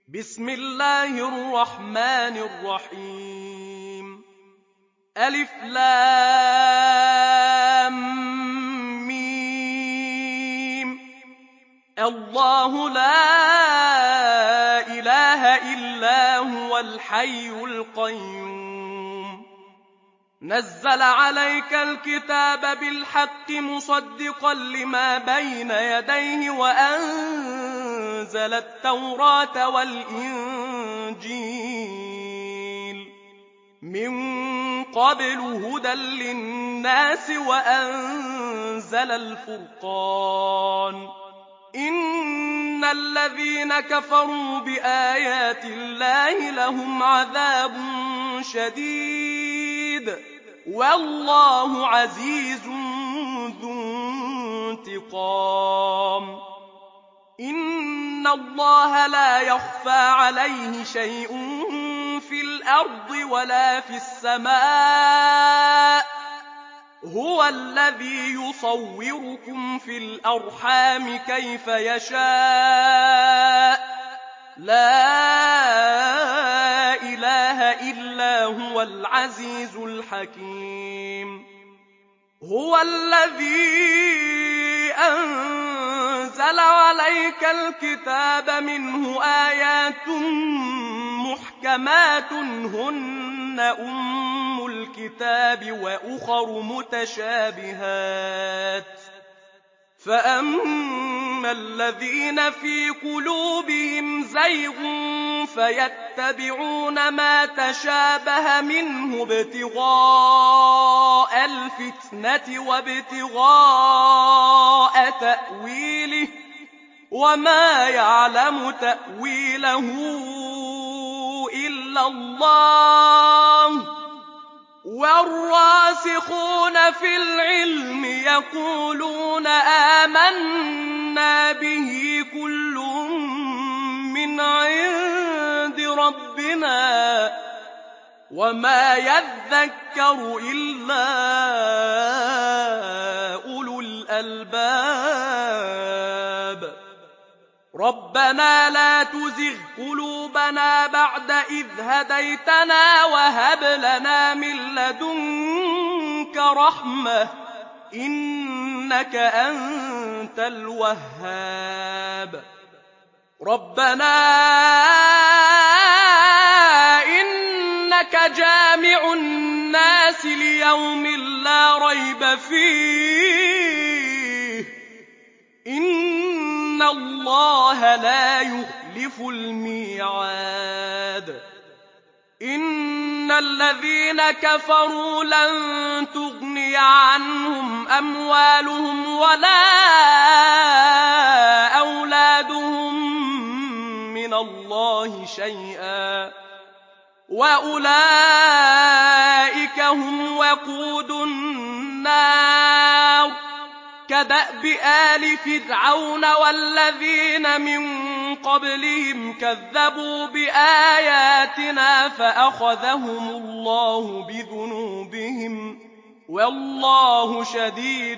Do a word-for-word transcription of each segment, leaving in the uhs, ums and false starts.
بسم الله الرحمن الرحيم ألف لام ميم الله لا إله إلا هو الحي القيوم نزل عليك الكتاب بالحق مصدقا لما بين يديه وأنزل التوراة والإنجيل من قبل هدى للناس وأنزل الفرقان إن الذين كفروا بآيات الله لهم عذاب شديد والله عزيز ذو انتقام إن الله لا يخفى عليه شيء في الأرض ولا في السماء هو الذي يصوركم في الأرحام كيف يشاء لا إله إلا هو العزيز الحكيم هو الذي أنزل عليك الكتاب منه آيات محكمات هن أم الكتاب وأخر متشابهات فأما الذين في قلوبهم زيغ فيتبعون ما تشابه منه ابتغاء الفتنة وابتغاء تأويله وما يعلم تأويله إلا الله والراسخون في العلم يقولون آمنا به كل من عند ربنا وما يذكر إلا أولو الألباب ربنا لا تزغ قلوبنا بعد إذ هديتنا وهب لنا من لدنك رحمة إنك أنت الوهاب ربنا إنك جامع الناس ليوم لا ريب فيه إن الله لا يخلف الميعاد إن الذين كفروا لن تغني عنهم أموالهم ولا أولادهم من الله شيئا وأولئك هم وقود النار كدأب آل فرعون والذين من قبلهم كذبوا بآياتنا فأخذهم الله بذنوبهم والله شديد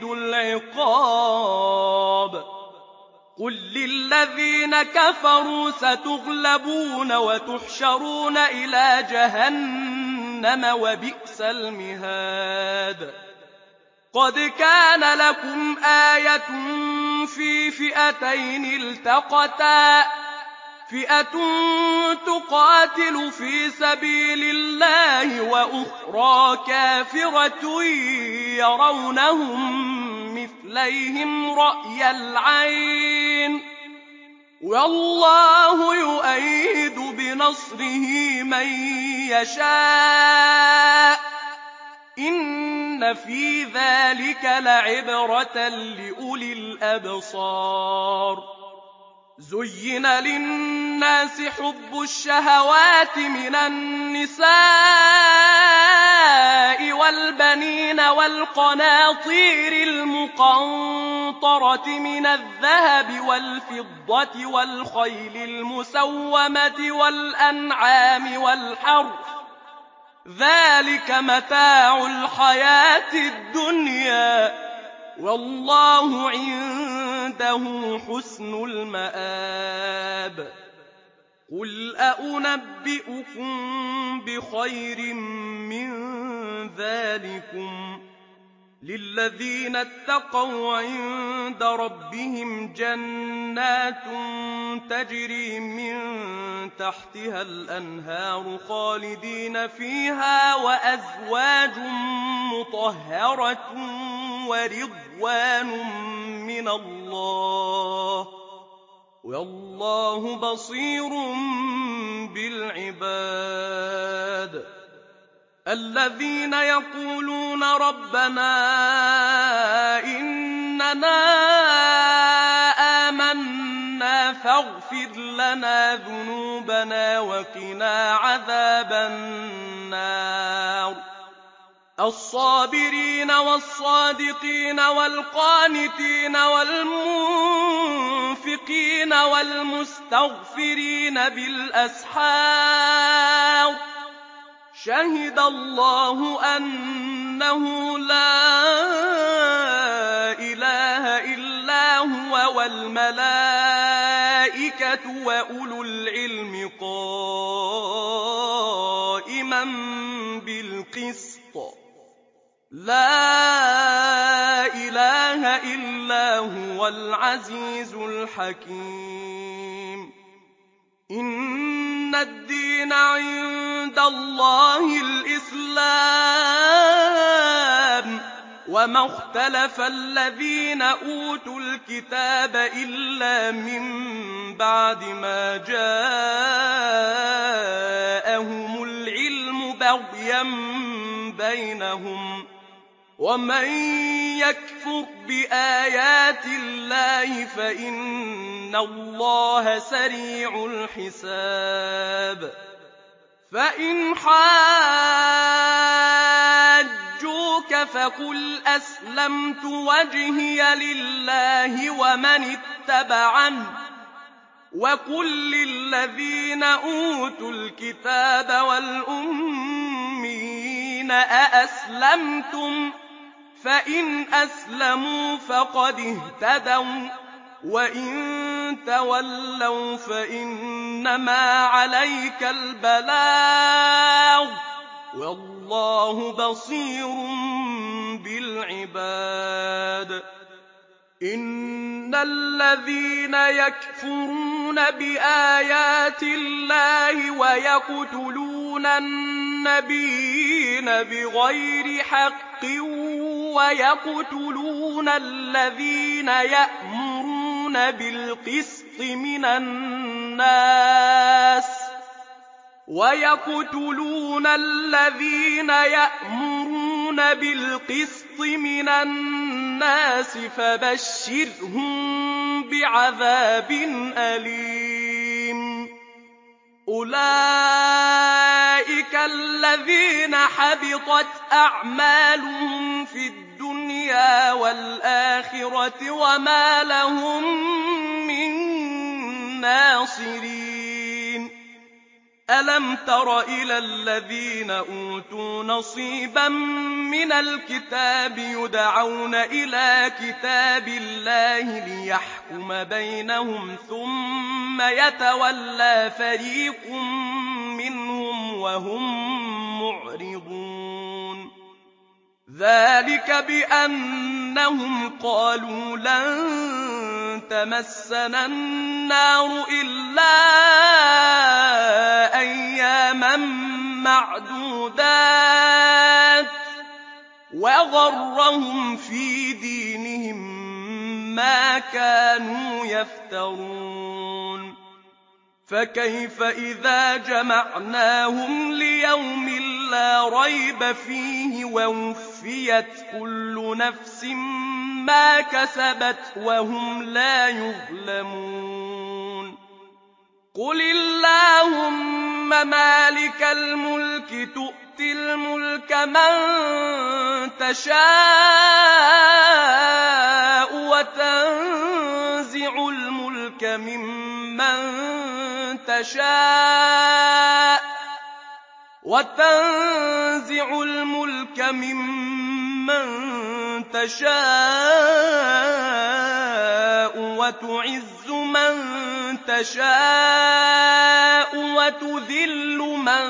العقاب قل للذين كفروا ستغلبون وتحشرون إلى جهنم وبئس المهاد قد كان لكم آية في فئتين التقتا فئة تقاتل في سبيل الله وأخرى كافرة يرونهم مثليهم رأي العين والله يؤيد بنصره من يشاء إن في ذلك لعبرة لأولي الأبصار زين للناس حب الشهوات من النساء والبنين والقناطير المقنطرة من الذهب والفضة والخيل المسومة والأنعام والحرث ذلك متاع الحياة الدنيا والله عنده حسن المآب قُلْ أَؤُنَبِّئُكُم بِخَيْرٍ مِّن ذَٰلِكُمْ ۚ لِلَّذِينَ اتَّقَوْا عِندَ رَبِّهِمْ جَنَّاتٌ تَجْرِي مِن تَحْتِهَا الْأَنْهَارُ خَالِدِينَ فِيهَا وَأَزْوَاجٌ مُّطَهَّرَةٌ وَرِضْوَانٌ مِّنَ اللَّهِ ۗ وَاللَّهُ بَصِيرٌ بِالْعِبَادِ. الَّذِينَ يَقُولُونَ رَبَّنَا إِنَّنَا آمَنَّا فَاغْفِرْ لَنَا ذُنُوبَنَا وَقِنَا عَذَابَ النَّارِ. الصَّابِرِينَ وَالصَّادِقِينَ وَالْقَانِتِينَ وَالْمُنفِقِينَ وَالْمُسْتَغْفِرِينَ بِالْأَسْحَارِ. شَهِدَ اللَّهُ أَنَّهُ لَا إِلَٰهَ إِلَّا هُوَ وَالْمَلَائِكَةُ وَأُولُو الْعِلْمِ قَائِمًا بِالْقِسْطِ. لَا إِلَٰهَ إِلَّا هُوَ الْعَزِيزُ الْحَكِيمُ. إِنَّ الدِّينَ عِندَ اللَّهِ الْإِسْلَامُ ۗ وَمَا اخْتَلَفَ الَّذِينَ أُوتُوا الْكِتَابَ إِلَّا مِن بَعْدِ مَا جَاءَهُمُ الْعِلْمُ بَغْيًا بَيْنَهُمْ ۗ وَمَن يَكْفُرْ بِآيَاتِ اللَّهِ فَإِنَّ اللَّهَ سَرِيعُ الْحِسَابِ. فَإِنْ حَاجُّوكَ فَقُلْ أَسْلَمْتُ وَجْهِيَ لِلَّهِ وَمَنِ اتَّبَعَنِ ۗ وَقُل لِّلَّذِينَ أُوتُوا الْكِتَابَ وَالْأُمِّيِّينَ أَأَسْلَمْتُمْ ۚ فَإِنْ أَسْلَمُوا فَقَدِ اهْتَدَوا ۖ وَّإِن تَوَلَّوْا فَإِنَّمَا عَلَيْكَ الْبَلَاغُ ۗ وَاللَّهُ بَصِيرٌ بِالْعِبَادِ. إِنَّ الَّذِينَ يَكْفُرُونَ بِآيَاتِ اللَّهِ وَيَقْتُلُونَ النَّبِيِّينَ بِغَيْرِ حَقٍّ وَيَقْتُلُونَ الَّذِينَ يَأْمُرُونَ بِالْقِسْطِ مِنَ النَّاسِ وَيَقْتُلُونَ الَّذِينَ يَأْمُرُونَ بِالْقِسْطِ مِنَ النَّاسِ فَبَشِّرْهُم بِعَذَابٍ أَلِيمٍ. أُولَٰئِكَ الَّذِينَ حَبِطَتْ أَعْمَالُهُمْ فِي الدُّنْيَا وَالْآخِرَةِ وَمَا لَهُم مِّن نَّاصِرِينَ. أَلَمْ تَرَ إِلَى الَّذِينَ أُوتُوا نَصِيبًا مِّنَ الْكِتَابِ يُدْعَوْنَ إِلَىٰ كِتَابِ اللَّهِ لِيَحْكُمَ بَيْنَهُمْ ثُمَّ يَتَوَلَّىٰ فَرِيقٌ مِّنْهُمْ وَهُم مُّعْرِضُونَ. ذَٰلِكَ بِأَنَّهُمْ قَالُوا لَن تَمَسَّنَا النَّارُ إِلَّا أَيَّامًا مَّعْدُودَاتٍ ۖ وَغَرَّهُمْ فِي دِينِهِم مَّا كَانُوا يَفْتَرُونَ. فَكَيْفَ إِذَا جَمَعْنَاهُمْ لِيَوْمٍ لَّا رَيْبَ فِيهِ وَوُفِّيَتْ كُلُّ نَفْسٍ مَّا كَسَبَتْ وَهُمْ لَا يُظْلَمُونَ. قُلِ اللَّهُمَّ مَالِكَ الْمُلْكِ تُؤْتِي الْمُلْكَ مَن تَشَاءُ وَتَنزِعُ الْمُلْكَ مِمَّن تَشَاءُ وَتَنزِعُ الْمُلْكَ مِمَّن تَشَاءُ وَتُعِزُّ تعز من تشاء وتذل من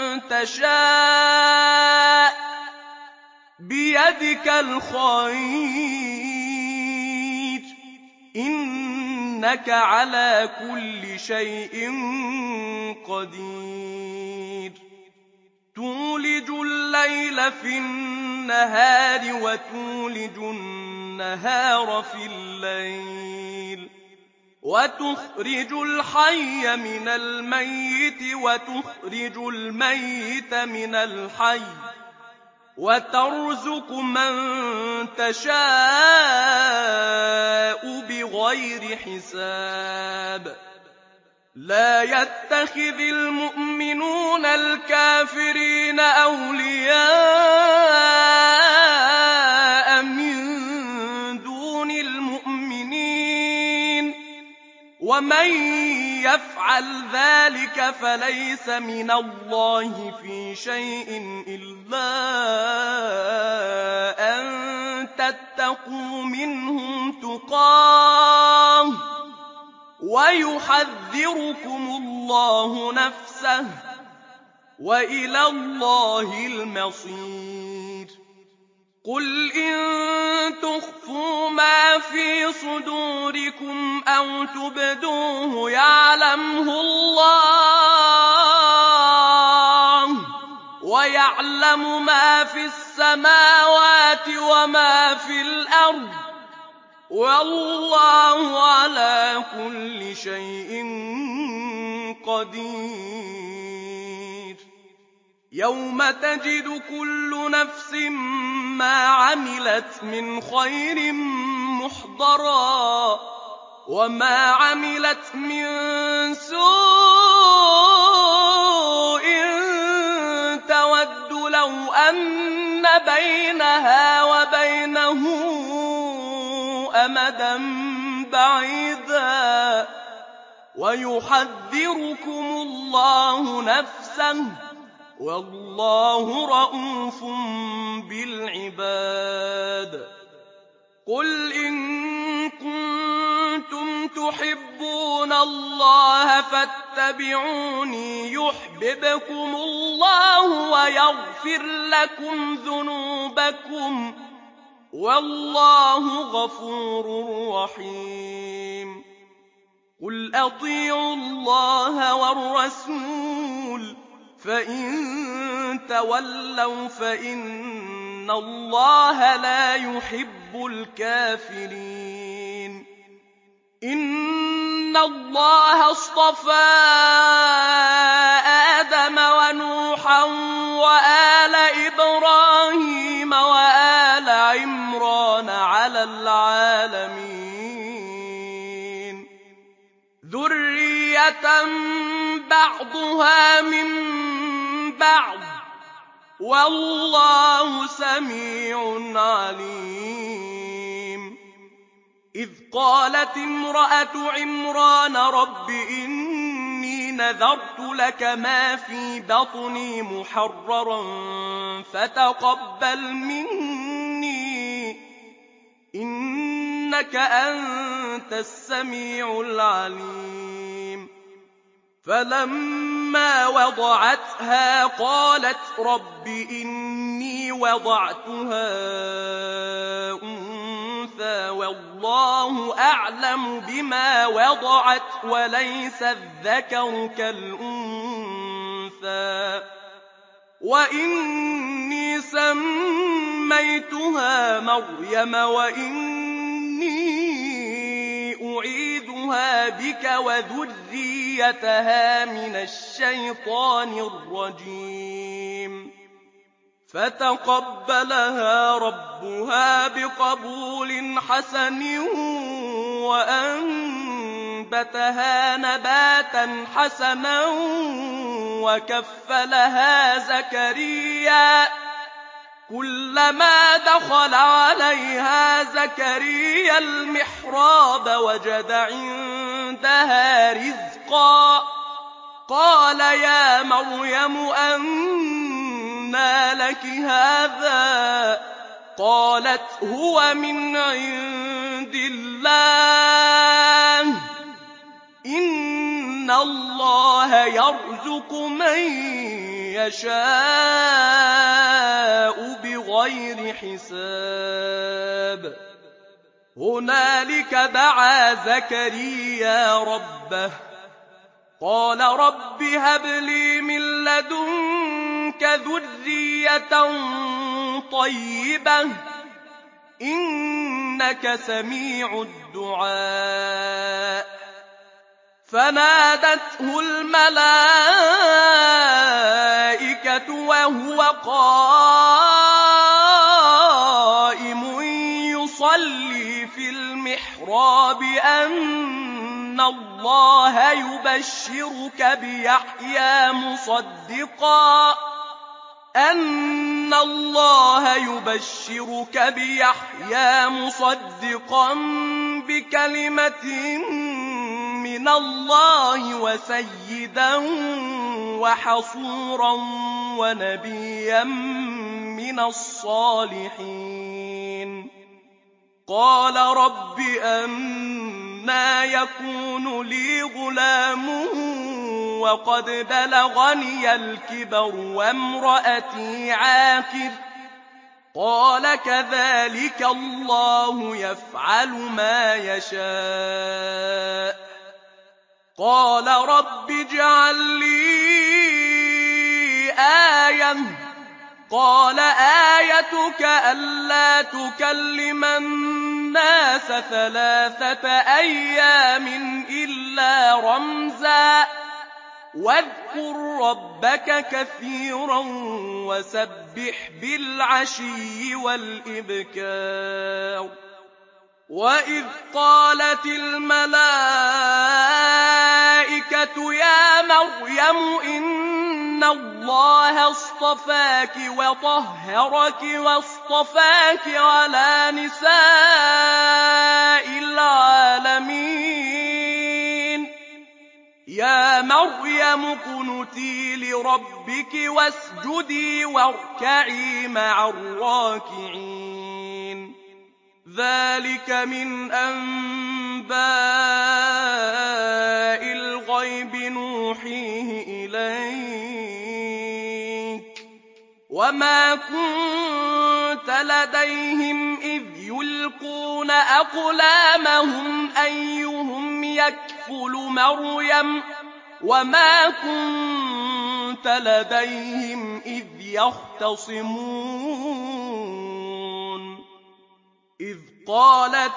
تشاء بيدك الخير إنك على كل شيء قدير تولج الليل في النهار وتولج النهار في الليل وتخرج الحي من الميت وتخرج الميت من الحي وترزق من تشاء بغير حساب لا يتخذ المؤمنون الكافرين أولياء من دون المؤمنين ومن يفعل ذلك فليس من الله في شيء إلا أن تتقوا منهم تقاه ويحذركم الله نفسه وإلى الله المصير قل إن تخفوا ما في صدوركم أو تبدوه يعلمه الله ويعلم ما في السماوات وما في الأرض والله على كل شيء قدير يوم تجد كل نفس ما عملت من خير محضرا وما عملت من سوء تود لو أن بينها وبينه أمدا بعيدا ويحذركم الله نفسه والله رءوف بالعباد قل إن كنتم تحبون الله فاتبعوني يحببكم الله ويغفر لكم ذنوبكم والله غفور رحيم قل أطيعوا الله والرسول فإن تولوا فإن الله لا يحب الكافرين إن الله اصطفى آدم ونوحا وآل إبراهيم وآل عمران على العالمين ذرية بعضها من بعض والله سميع عليم إذ قالت امرأة عمران رب إني نذرت لك ما في بطني محررا فتقبل مني إنك أنت السميع العليم فلما وضعتها قالت رب إني وضعتها أنثى والله أعلم بما وضعت وليس الذكر كالأنثى وإني سميتها مريم وإني أعيذها بك وذريتها من الشيطان الرجيم فتقبلها ربها بقبول حسن وأنبتها نباتا حسنا وكفلها زكريا كلما دخل عليها زكريا المحراب وجد عندها رزقا قال يا مريم أنى لك هذا قالت هو من عند الله إِنَّ اللَّهَ يَرْزُقُ مَن يَشَاءُ بِغَيْرِ حِسَابٍ. هُنَالِكَ دَعَا زَكَرِيَّا رَبَّهُ قَالَ رَبِّ هَبْ لِي مِن لَّدُنكَ ذُرِّيَّةً طَيِّبَةً إِنَّكَ سَمِيعُ الدُّعَاءِ. فَنَادَتْهُ الْمَلَائِكَةُ وَهُوَ قَائِمٌ يُصَلِّي فِي الْمِحْرَابِ أَنَّ اللَّهَ يُبَشِّرُكَ بِيَحْيَىٰ مُصَدِّقًا أَنَّ اللَّهَ يُبَشِّرُكَ بِيَحْيَىٰ مُصَدِّقًا بِكَلِمَةٍ مِّنَ اللَّهِ وَسَيِّدًا وَحَصُورًا وَنَبِيًّا مِّنَ الصَّالِحِينَ. قَالَ رَبِّ أَنَّىٰ يَكُونُ لِي غُلَامٌ وَقَدْ بَلَغَنِيَ الْكِبَرُ وَامْرَأَتِي عَاقِرٌ ۖ قَالَ كَذَٰلِكَ اللَّهُ يَفْعَلُ مَا يَشَاءُ. قَالَ رَبِّ اجْعَل لِّي آيَةً ۖ قَالَ آيَتُكَ أَلَّا تُكَلِّمَ النَّاسَ ثَلَاثَةَ أَيَّامٍ إِلَّا رَمْزًا ۗ وَاذْكُر رَّبَّكَ كَثِيرًا وَسَبِّحْ بِالْعَشِيِّ وَالْإِبْكَارِ. وَإِذْ قَالَتِ الْمَلَائِكَةُ يَا مَرْيَمُ إِنَّ اللَّهَ اصْطَفَاكِ وَطَهَّرَكِ وَاصْطَفَاكِ عَلَىٰ نِسَاءِ الْعَالَمِينَ. يَا مَرْيَمُ اقْنُتِي لِرَبِّكِ وَاسْجُدِي وَارْكَعِي مَعَ الرَّاكِعِينَ. ذَٰلِكَ مِنْ أَنبَاءِ الْغَيْبِ نُوحِيهِ إِلَيْكَ ۖ وَمَا كُنتَ لَدَيْهِمْ إِذْ يُلْقُونَ أَقْلَامَهُمْ أَيُّهُمْ يَكْفُلُ مَرْيَمَ ۖ وَمَا كُنتَ لَدَيْهِمْ إِذْ يَخْتَصِمُونَ. إِذْ قَالَتِ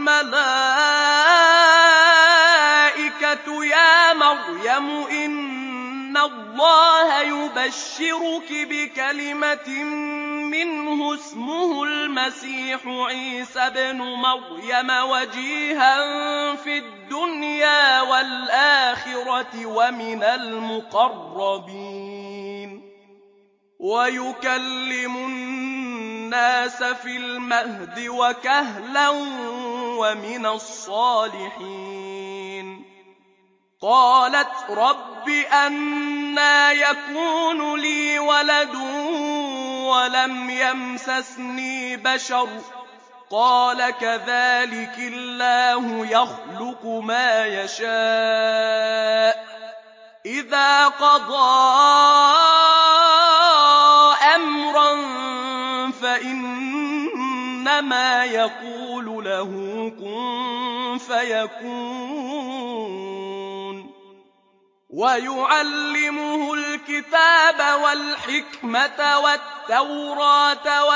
الْمَلَائِكَةُ يَا مَرْيَمُ إِنَّ اللَّهَ يُبَشِّرُكِ بِكَلِمَةٍ مِّنْهُ اسْمُهُ الْمَسِيحُ عِيسَى ابْنُ مَرْيَمَ وَجِيهًا فِي الدُّنْيَا وَالْآخِرَةِ وَمِنَ الْمُقَرَّبِينَ. وَيُكَلِّمُ النَّاسَ فِي الْمَهْدِ وَكَهْلًا وَمِنَ الصَّالِحِينَ. قَالَتْ رَبِّ أَنَّىٰ يَكُونُ لِي وَلَدٌ وَلَمْ يَمْسَسْنِي بَشَرٌ ۖ قَالَ كَذَٰلِكِ اللَّهُ يَخْلُقُ مَا يَشَاءُ ۚ إِذَا قَضَىٰ أَمْرًا فَإِنَّمَا يَقُولُ لَهُ كُن فَيَكُونُ. وَيُعَلِّمُهُ الْكِتَابَ وَالْحِكْمَةَ وَالتَّوْرَاةَ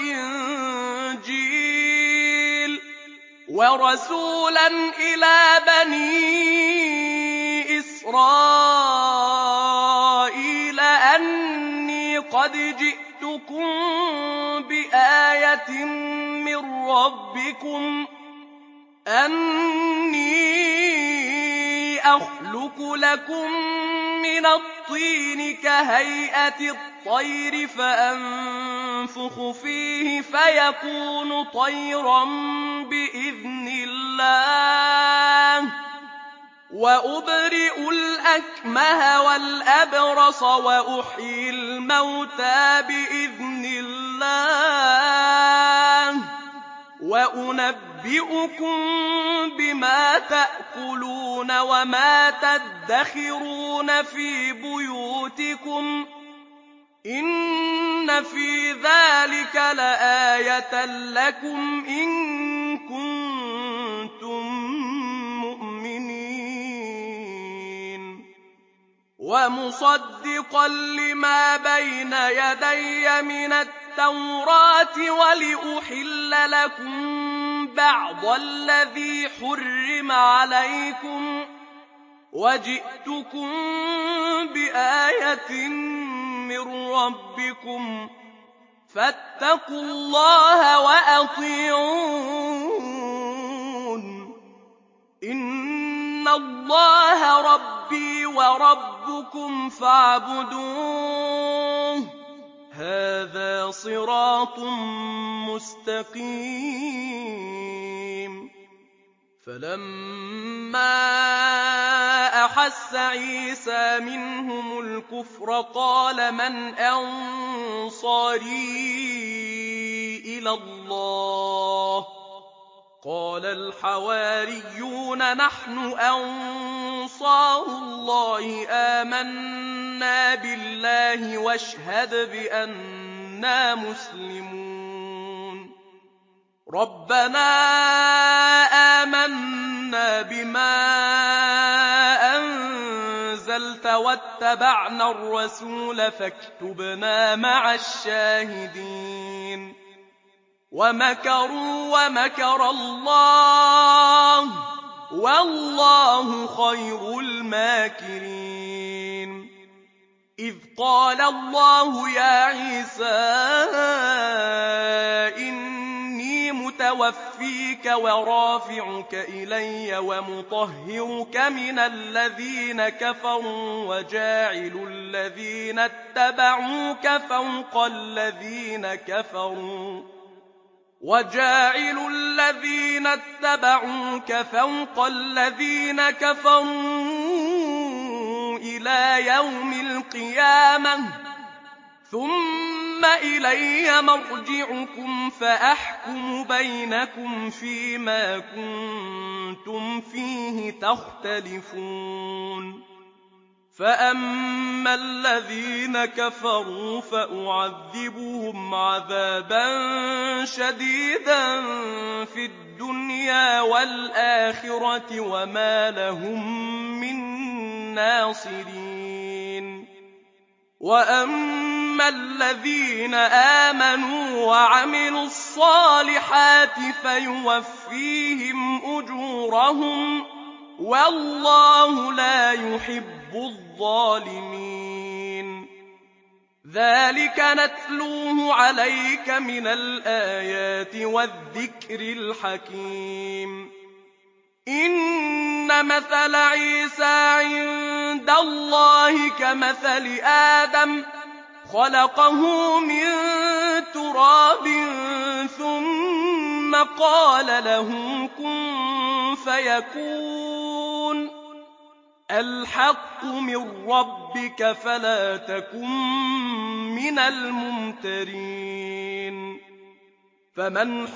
وَالْإِنجِيلَ وَرَسُولًا إِلَىٰ بَنِي إِسْرَائِيلَ أَنِّي قَدْ جِئْتُكُم بِآيَةٍ مِّن رَّبِّكُمْ أَنِّي أَخْلُقُ لَكُم مِّنَ الطِّينِ كَهَيْئَةِ الطَّيْرِ فَأَنفُخُ فِيهِ فَيَكُونُ طَيْرًا بِإِذْنِ اللَّهِ، وَأُبْرِئُ الْأَكْمَهَ وَالْأَبْرَصَ وَأُحْيِي الْمَوْتَىٰ بِإِذْنِ اللَّهِ، وَأُنَبِّئُكُم بِمَا تَأْكُلُونَ وَمَا تَدَّخِرُونَ فِي بُيُوتِكُمْ ۚ إِنَّ فِي ذَٰلِكَ لَآيَةً لَّكُمْ إِن كُنتُم مُّؤْمِنِينَ. وَمُصَدِّقًا لِّمَا بَيْنَ يَدَيَّ مِنَ التَّوْرَاةِ وَلِأُحِلَّ لَكُم بَعْضَ الَّذِي حُرِّمَ عَلَيْكُمْ ۚ وَجِئْتُكُم بِآيَةٍ مِّن رَّبِّكُمْ فَاتَّقُوا اللَّهَ وَأَطِيعُونِ. إِنَّ اللَّهَ رَبِّي وَرَبُّكُمْ فَاعْبُدُوهُ ۚ هَٰذَا صِرَاطٌ مُّسْتَقِيمٌ. فَلَمَّا أَحَسَّ عِيسَىٰ مِنْهُمُ الْكُفْرَ قَالَ مَنْ أَنصَارِي إِلَى اللَّهِ ۖ قَالَ الْحَوَارِيُّونَ نَحْنُ أَنصَارُ اللَّهِ آمَنَّا بِاللَّهِ وَاشْهَدْ بِأَنَّا مُسْلِمُونَ. رَبَّنَا آمَنَّا بِمَا أَنزَلْتَ وَاتَّبَعْنَا الرَّسُولَ فَاكْتُبْنَا مَعَ الشَّاهِدِينَ. وَمَكَرُوا وَمَكَرَ اللَّهُ ۖ وَاللَّهُ خَيْرُ الْمَاكِرِينَ. إِذْ قَالَ اللَّهُ يَا عِيسَىٰ إِنِّي مُتَوَفِّيكَ وَرَافِعُكَ إِلَيَّ وَمُطَهِّرُكَ مِنَ الَّذِينَ كَفَرُوا وَجَاعِلُ الَّذِينَ اتَّبَعُوكَ فَوْقَ الَّذِينَ كَفَرُوا وَجَاعِلُ الَّذِينَ اتَّبَعُوكَ فَوْقَ الَّذِينَ كَفَرُوا إِلَىٰ يَوْمِ الْقِيَامَةِ ۖ ثُمَّ إِلَيَّ مَرْجِعُكُمْ فَأَحْكُمُ بَيْنَكُمْ فِيمَا كُنتُمْ فِيهِ تَخْتَلِفُونَ. فَأَمَّا الَّذِينَ كَفَرُوا فَأُعَذِّبُهُمْ عَذَابًا شَدِيدًا فِي الدُّنْيَا وَالْآخِرَةِ وَمَا لَهُم مِّن نَّاصِرِينَ. وَأَمَّا الَّذِينَ آمَنُوا وَعَمِلُوا الصَّالِحَاتِ فَيُوَفِّيهِمْ أُجُورَهُمْ ۗ وَاللَّهُ لَا يُحِبُّ الظَّالِمِينَ. ذَٰلِكَ نَتْلُوهُ عَلَيْكَ مِنَ الْآيَاتِ وَالذِّكْرِ الْحَكِيمِ. إِنَّ مَثَلَ عِيسَىٰ عِندَ اللَّهِ كَمَثَلِ آدَمَ ۖ خَلَقَهُ مِن تُرَابٍ ثُمَّ قَالَ لَهُ كُن فَيَكُونُ ۖ الْحَقُّ مِن رَّبِّكَ فَلَا تَكُن مِّنَ الْمُمْتَرِينَ. فَمَنْ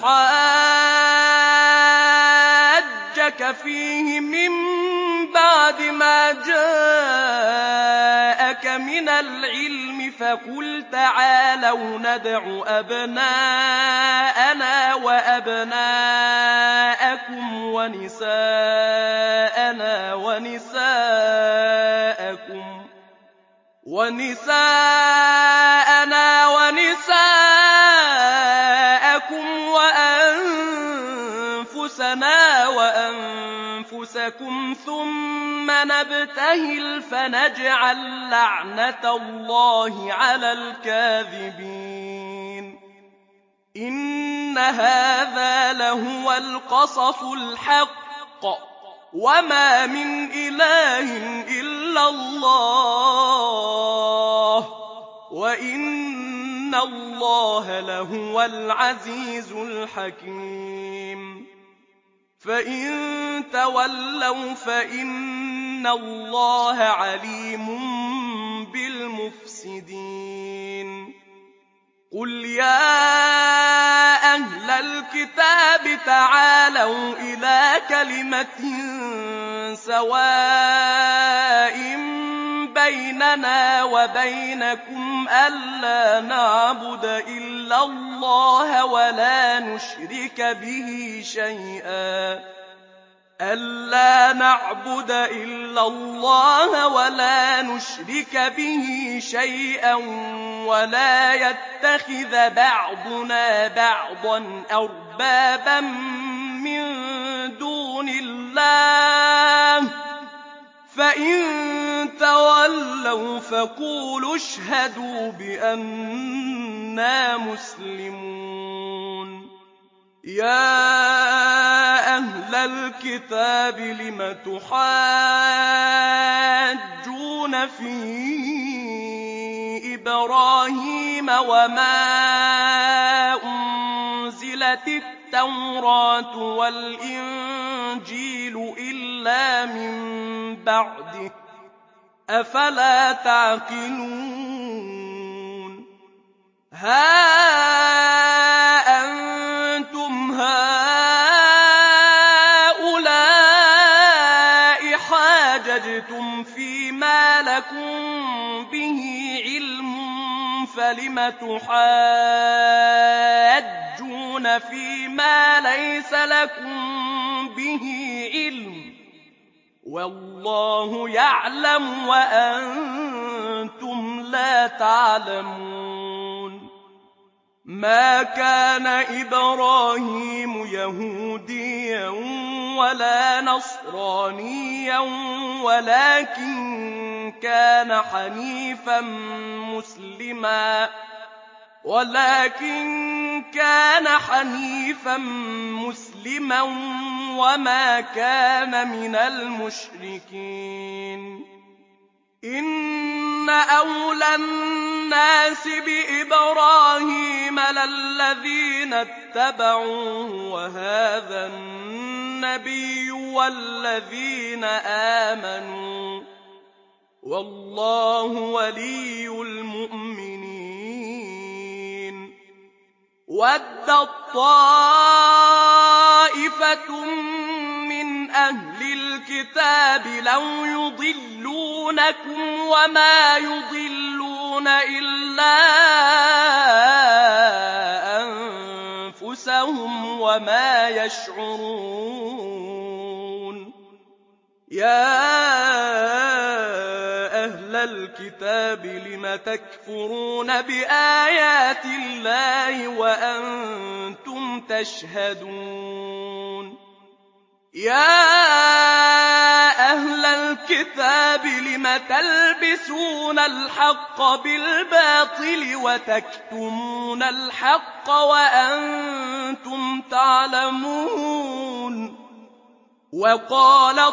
حَاجَّكَ فِيهِ مِن بَعْدِ مَا جَاءَكَ مِنَ الْعِلْمِ فَقُلْ تَعَالَوْا نَدْعُ أَبْنَاءَنَا وَأَبْنَاءَكُمْ وَنِسَاءَنَا وَنِسَاءَكُمْ ونساءنا ونساءكم وأنفسنا وأنفسكم ثم نبتهل فنجعل لعنة الله على الكاذبين. إن هذا لهو القصص الحق وما من إله إلا الله وإن الله لهو العزيز الحكيم. فإن تولوا فإن الله عليم بالمفسدين. قل يا أهل الكتاب الكتاب تعالوا إلى كلمة سواء بيننا وبينكم ألا نعبد إلا الله ولا نشرك به شيئا ألا نعبد إلا الله ولا نشرك به شيئا ولا يتخذ بعضنا بعضا أربابا من دون الله فإن تولوا فقولوا اشهدوا بأننا مسلمون. يا أهل الكتاب لم تحاجون في إبراهيم وما أنزلت التوراة والإنجيل إلا من بعده أفلا تعقلون. ها أنتم هؤلاء حاججتم فيما لكم به علم فلم تحاجون فيما ليس لكم به علم والله يعلم وأنتم لا تعلمون. ما كان إبراهيم يهوديا ولا نصرانيا ولكن كان حنيفا مسلما ولكن كان حنيفا مسلما وما كان من المشركين. إن أولى الناس بإبراهيم للذين اتبعوه وهذا النبي والذين آمنوا والله ولي المؤمنين. ودت طائفة من أهل الكتاب لو يضلونكم وما يضلون إلا أنفسهم وما يشعرون. يا أهل الكتاب لم تكفرون بآيات الله وأنتم تشهدون. يا أهل الكتاب لم تلبسون الحق بالباطل وتكتمون الحق وأنتم تعلمون. وقالت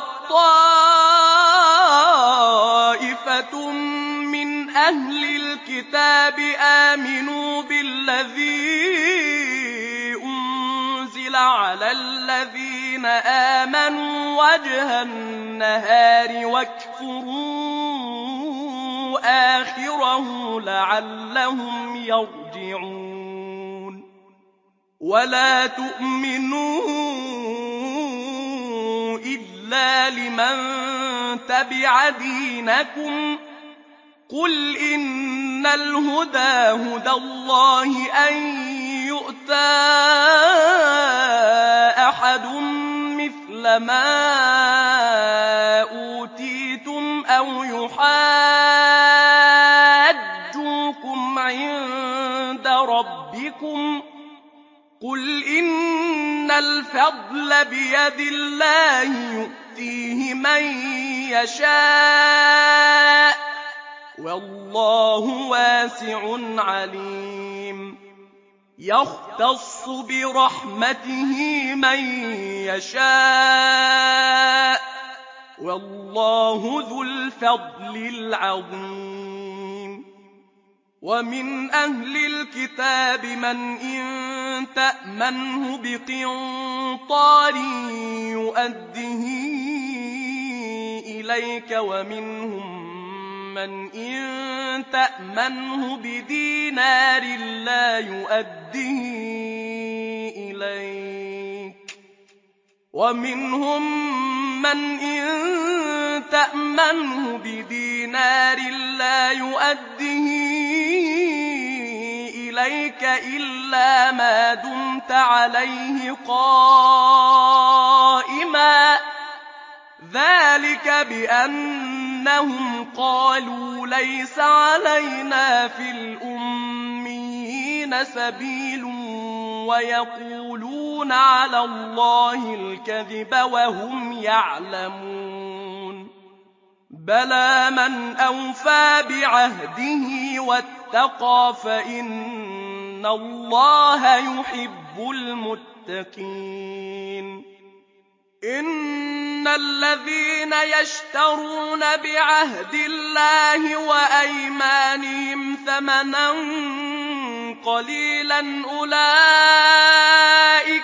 طائفة من أهل الكتاب آمنوا بالذي أنزل على الذين آمنوا وجه النهار واكفروا آخره لعلهم يرجعون. ولا تؤمنوا إلا لمن تبع دينكم قل إن الهدى هدى الله أن يؤتى أحد مثل ما أوتيتم أو يحاجوكم عند ربكم قل إن الفضل بيد الله يؤتيه من يشاء والله واسع عليم. يختص برحمته من يشاء والله ذو الفضل العظيم. ومن أهل الكتاب من إن تأمنه بقنطار يؤده إليك ومنهم من إن تأمنه بدينار لا يؤده إليك ومنهم من إن تأمنه بدينار لا يؤده إليك إلا ما دمت عليه قائما ذلك بأنهم قالوا ليس علينا في الأميين سبيل ويقولون على الله الكذب وهم يعلمون بلى من أوفى بعهده واتقى فإن الله يحب المتقين إن الذين يشترون بعهد الله وأيمانهم ثمنا قليلا أولئك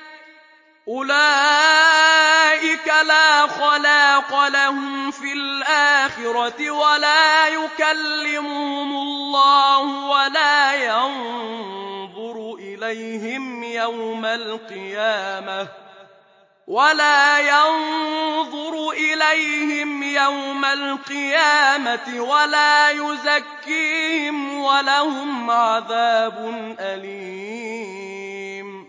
أولئك لا خلاق لهم في الآخرة ولا يكلمهم الله ولا ينظر إليهم يوم القيامة ولا ينظر إليهم يوم القيامة ولا يزكيهم ولهم عذاب أليم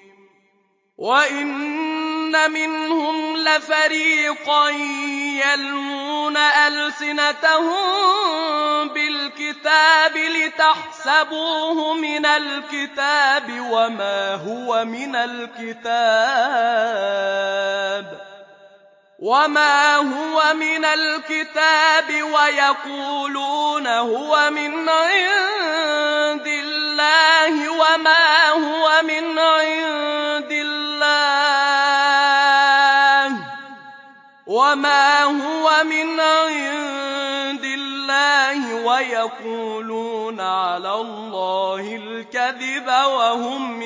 وإن منهم لفريقا يلوون ألسنتهم بالكتاب لتحسبوه من الكتاب وما هو من الكتاب وما هو من الكتاب ويقولون هو من عند الله وما هو من عند الله وما هو من عند الله ويقولون على الله الكذب وهم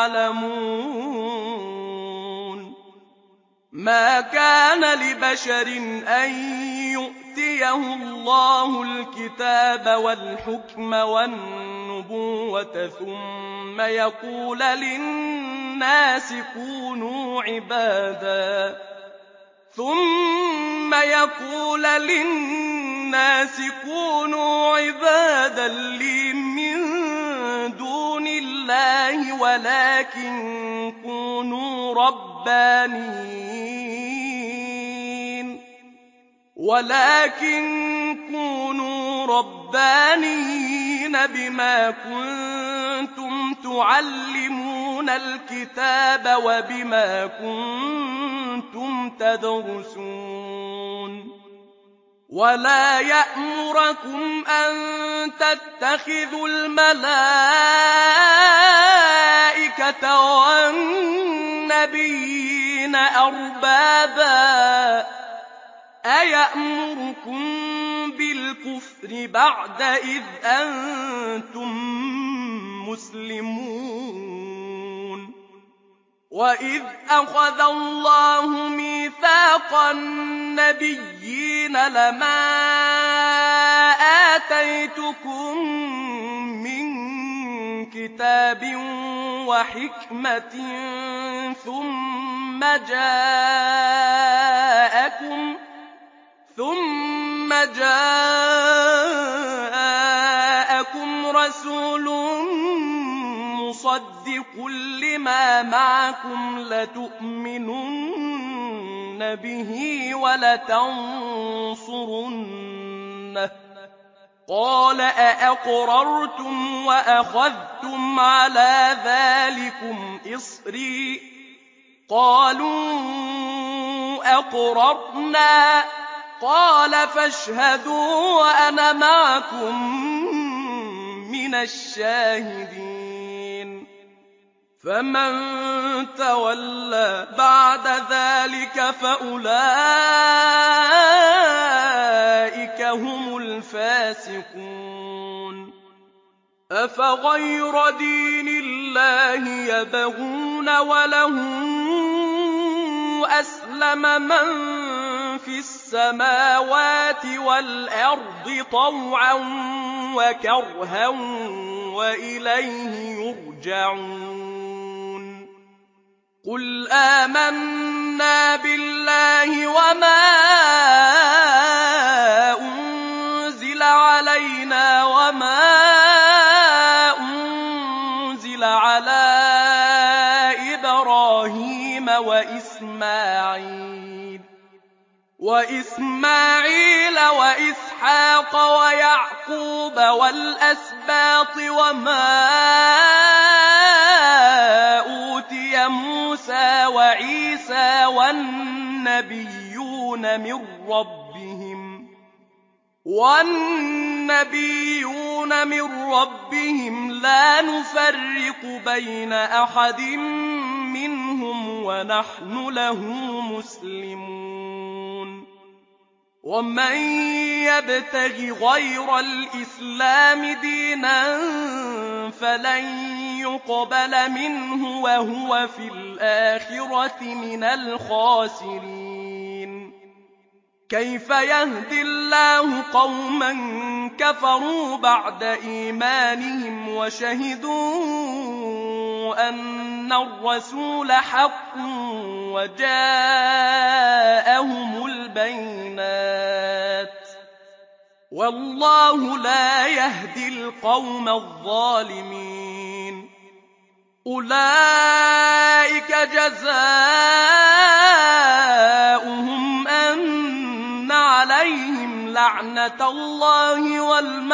يعلمون ما كان لبشر أن يؤتيه الله الكتاب والحكم والنبوة ثم يقول للناس كونوا عبادا ثم يقول للناس كونوا عبادا لي من دون الله ولكن كونوا ربانيين ولكن كونوا ربانيين بما كنتم تعلمون الكتاب وبما كنتم تدرسون ولا يأمركم أن تتخذوا الملائكة والنبيين أربابا أيأمركم بالكفر بعد إذ أنتم مسلمون وإذ أخذ الله ميثاق النبيين لما آتيتكم من كتاب وحكمة ثم جاءكم ثم جاءكم رسول مصدق لما معكم لتؤمنن به ولتنصرنه قال أأقررتم وأخذتم على ذلكم إصري قالوا أقررنا قال فاشهدوا وأنا معكم من الشاهدين فمن تولى بعد ذلك فأولئك هم الفاسقون أفغير دين الله يبغون وله أسلم من في السماوات والأرض طوعا وكرها وإليه يرجعون قُلْ آمَنَّا بِاللَّهِ وَمَا أُنزِلَ عَلَيْنَا وَمَا أُنزِلَ عَلَىٰ إِبْرَاهِيمَ وَإِسْمَاعِيلَ وَإِسْمَاعِيلَ وَإِسْحَاقَ وَيَعْقُوبَ وَالْأَسْبَاطِ وَمَا أُوتِيَ مُوسَىٰ وَعِيسَىٰ وَالنَّبِيُّونَ مِن رَّبِّهِمْ وَالنَّبِيُّونَ مِن رَّبِّهِمْ لَا نُفَرِّقُ بَيْنَ أَحَدٍ مِّنْهُمْ وَنَحْنُ لَهُ مُسْلِمُونَ وَمَن يَبْتَغِ غَيْرَ الْإِسْلَامِ دِينًا فَلَن يُقْبَلَ مِنْهُ وَهُوَ فِي الْآخِرَةِ مِنَ الْخَاسِرِينَ كَيْفَ يَهْدِي اللَّهُ قَوْمًا كَفَرُوا بَعْدَ إِيمَانِهِمْ وَشَهِدُوا أَنَّ الرَّسُولَ حَقٌّ وَجَاءَهُمُ الْبَيِّنَاتُ وَاللَّهُ لَا يَهْدِي الْقَوْمَ الظَّالِمِينَ أُولَٰئِكَ جَزَاؤُهُمْ أَنَّ عَلَيْهِمْ لَعْنَةَ اللَّهِ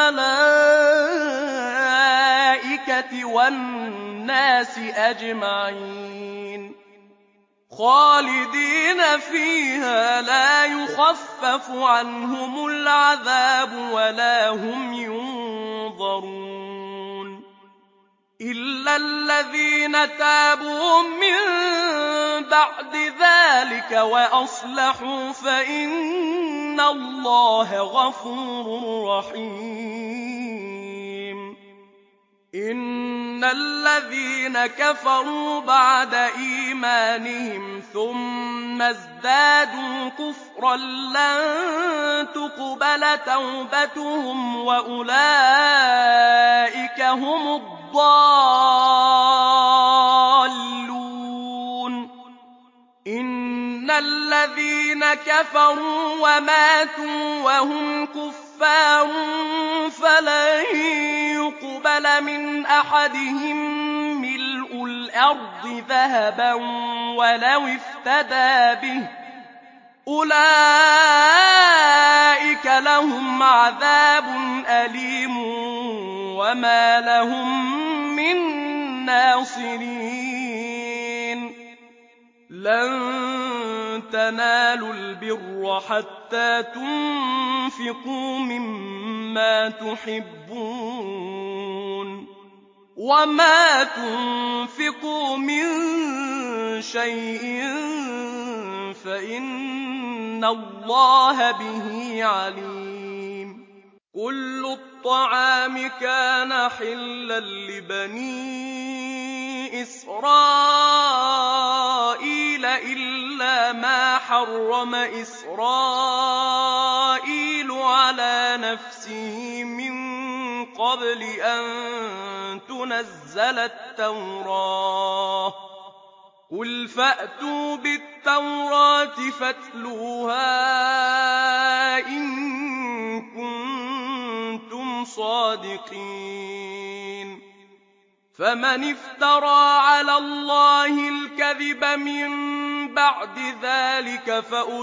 وَالْمَلَائِكَةِ وَالنَّاسِ أَجْمَعِينَ خَالِدِينَ فِيهَا لَا يُخَفَّفُ عَنْهُمُ الْعَذَابُ وَلَا هُمْ يُنظَرُونَ إِلَّا الَّذِينَ تَابُوا مِن بَعْدِ ذَٰلِكَ وَأَصْلَحُوا فَإِنَّ اللَّهَ غَفُورٌ رَّحِيمٌ إِنَّ الَّذِينَ كَفَرُوا بَعْدَ إِيمَانِهِمْ ثُمَّ ازْدَادُوا كُفْرًا لَّن تُقْبَلَ تَوْبَتُهُمْ وَأُولَٰئِكَ هُمُ الضَّالُّونَ إِنَّ الَّذِينَ كَفَرُوا وَمَاتُوا وَهُمْ كُفَّارٌ فَلَن يُقْبَلَ مِنْ أَحَدِهِم مِّلْءُ الْأَرْضِ ذَهَبًا وَلَوِ افْتَدَىٰ بِهِ أُولَٰئِكَ لَهُمْ عَذَابٌ أَلِيمٌ وَمَا لَهُم مِّن نَّاصِرِينَ لَن تَنَالُوا الْبِرَّ حَتَّىٰ تُنفِقُوا مِمَّا تُحِبُّونَ وَمَا تُنفِقُوا مِن شَيْءٍ فَإِنَّ اللَّهَ بِهِ عَلِيمٌ كُلُّ الطَّعَامِ كَانَ حِلًّا لِّبَنِي إِسْرَائِيلَ إِلَّا مَا حَرَّمَ إِسْرَائِيلُ عَلَىٰ نَفْسِهِ مِن قَبْلِ أَن تُنَزَّلَ التَّوْرَاةُ ۗ قُلْ فَأْتُوا بِالتَّوْرَاةِ فَاتْلُوهَا إِن كُنتُمْ صَادِقِينَ فَمَنِ افْتَرَىٰ عَلَى اللَّهِ الْكَذِبَ مِن بَعْدِ ذَٰلِكَ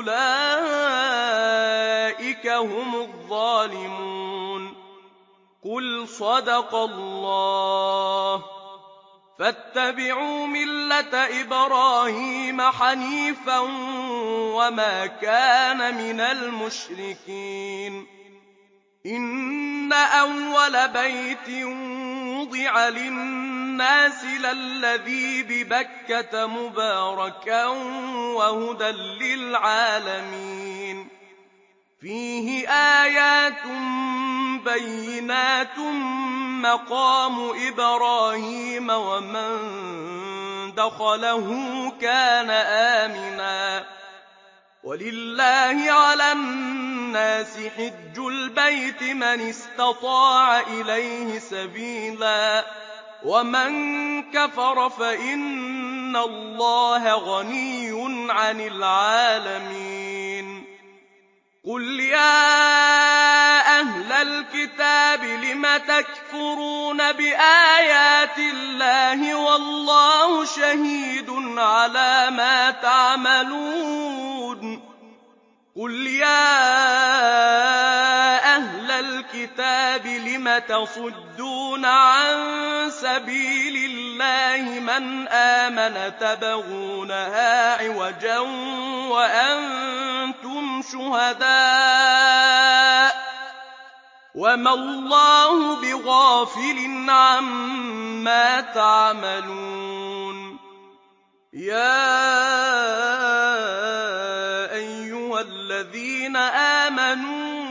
فَأُولَٰئِكَ هُمُ الظَّالِمُونَ قُلْ صَدَقَ اللَّهُ فَاتَّبِعُوا مِلَّةَ إِبْرَاهِيمَ حَنِيفًا وَمَا كَانَ مِنَ الْمُشْرِكِينَ إِنَّ أَوَّلَ بَيْتٍ وُضِعَ لِلنَّاسِ لَلَّذِي بِبَكَّةَ مُبَارَكًا وَهُدًى لِّلْعَالَمِينَ فِيهِ آيَاتٌ بَيِّنَاتٌ مَّقَامُ إِبْرَاهِيمَ وَمَن دَخَلَهُ كَانَ آمِنًا وَلِلَّهِ عَلَى النَّاسِ حِجُّ الْبَيْتِ مَنِ اسْتَطَاعَ إِلَيْهِ سَبِيلًا ومن كفر فإن الله غني عن العالمين قل يا أهل الكتاب لم تكفرون بآيات الله والله شهيد على ما تعملون قل يا أهل الكتاب لم تصدون عن سبيل الله من آمن تبغونها عوجا وأنتم شهداء وما الله بغافل عما تعملون يا أيها الذين آمنوا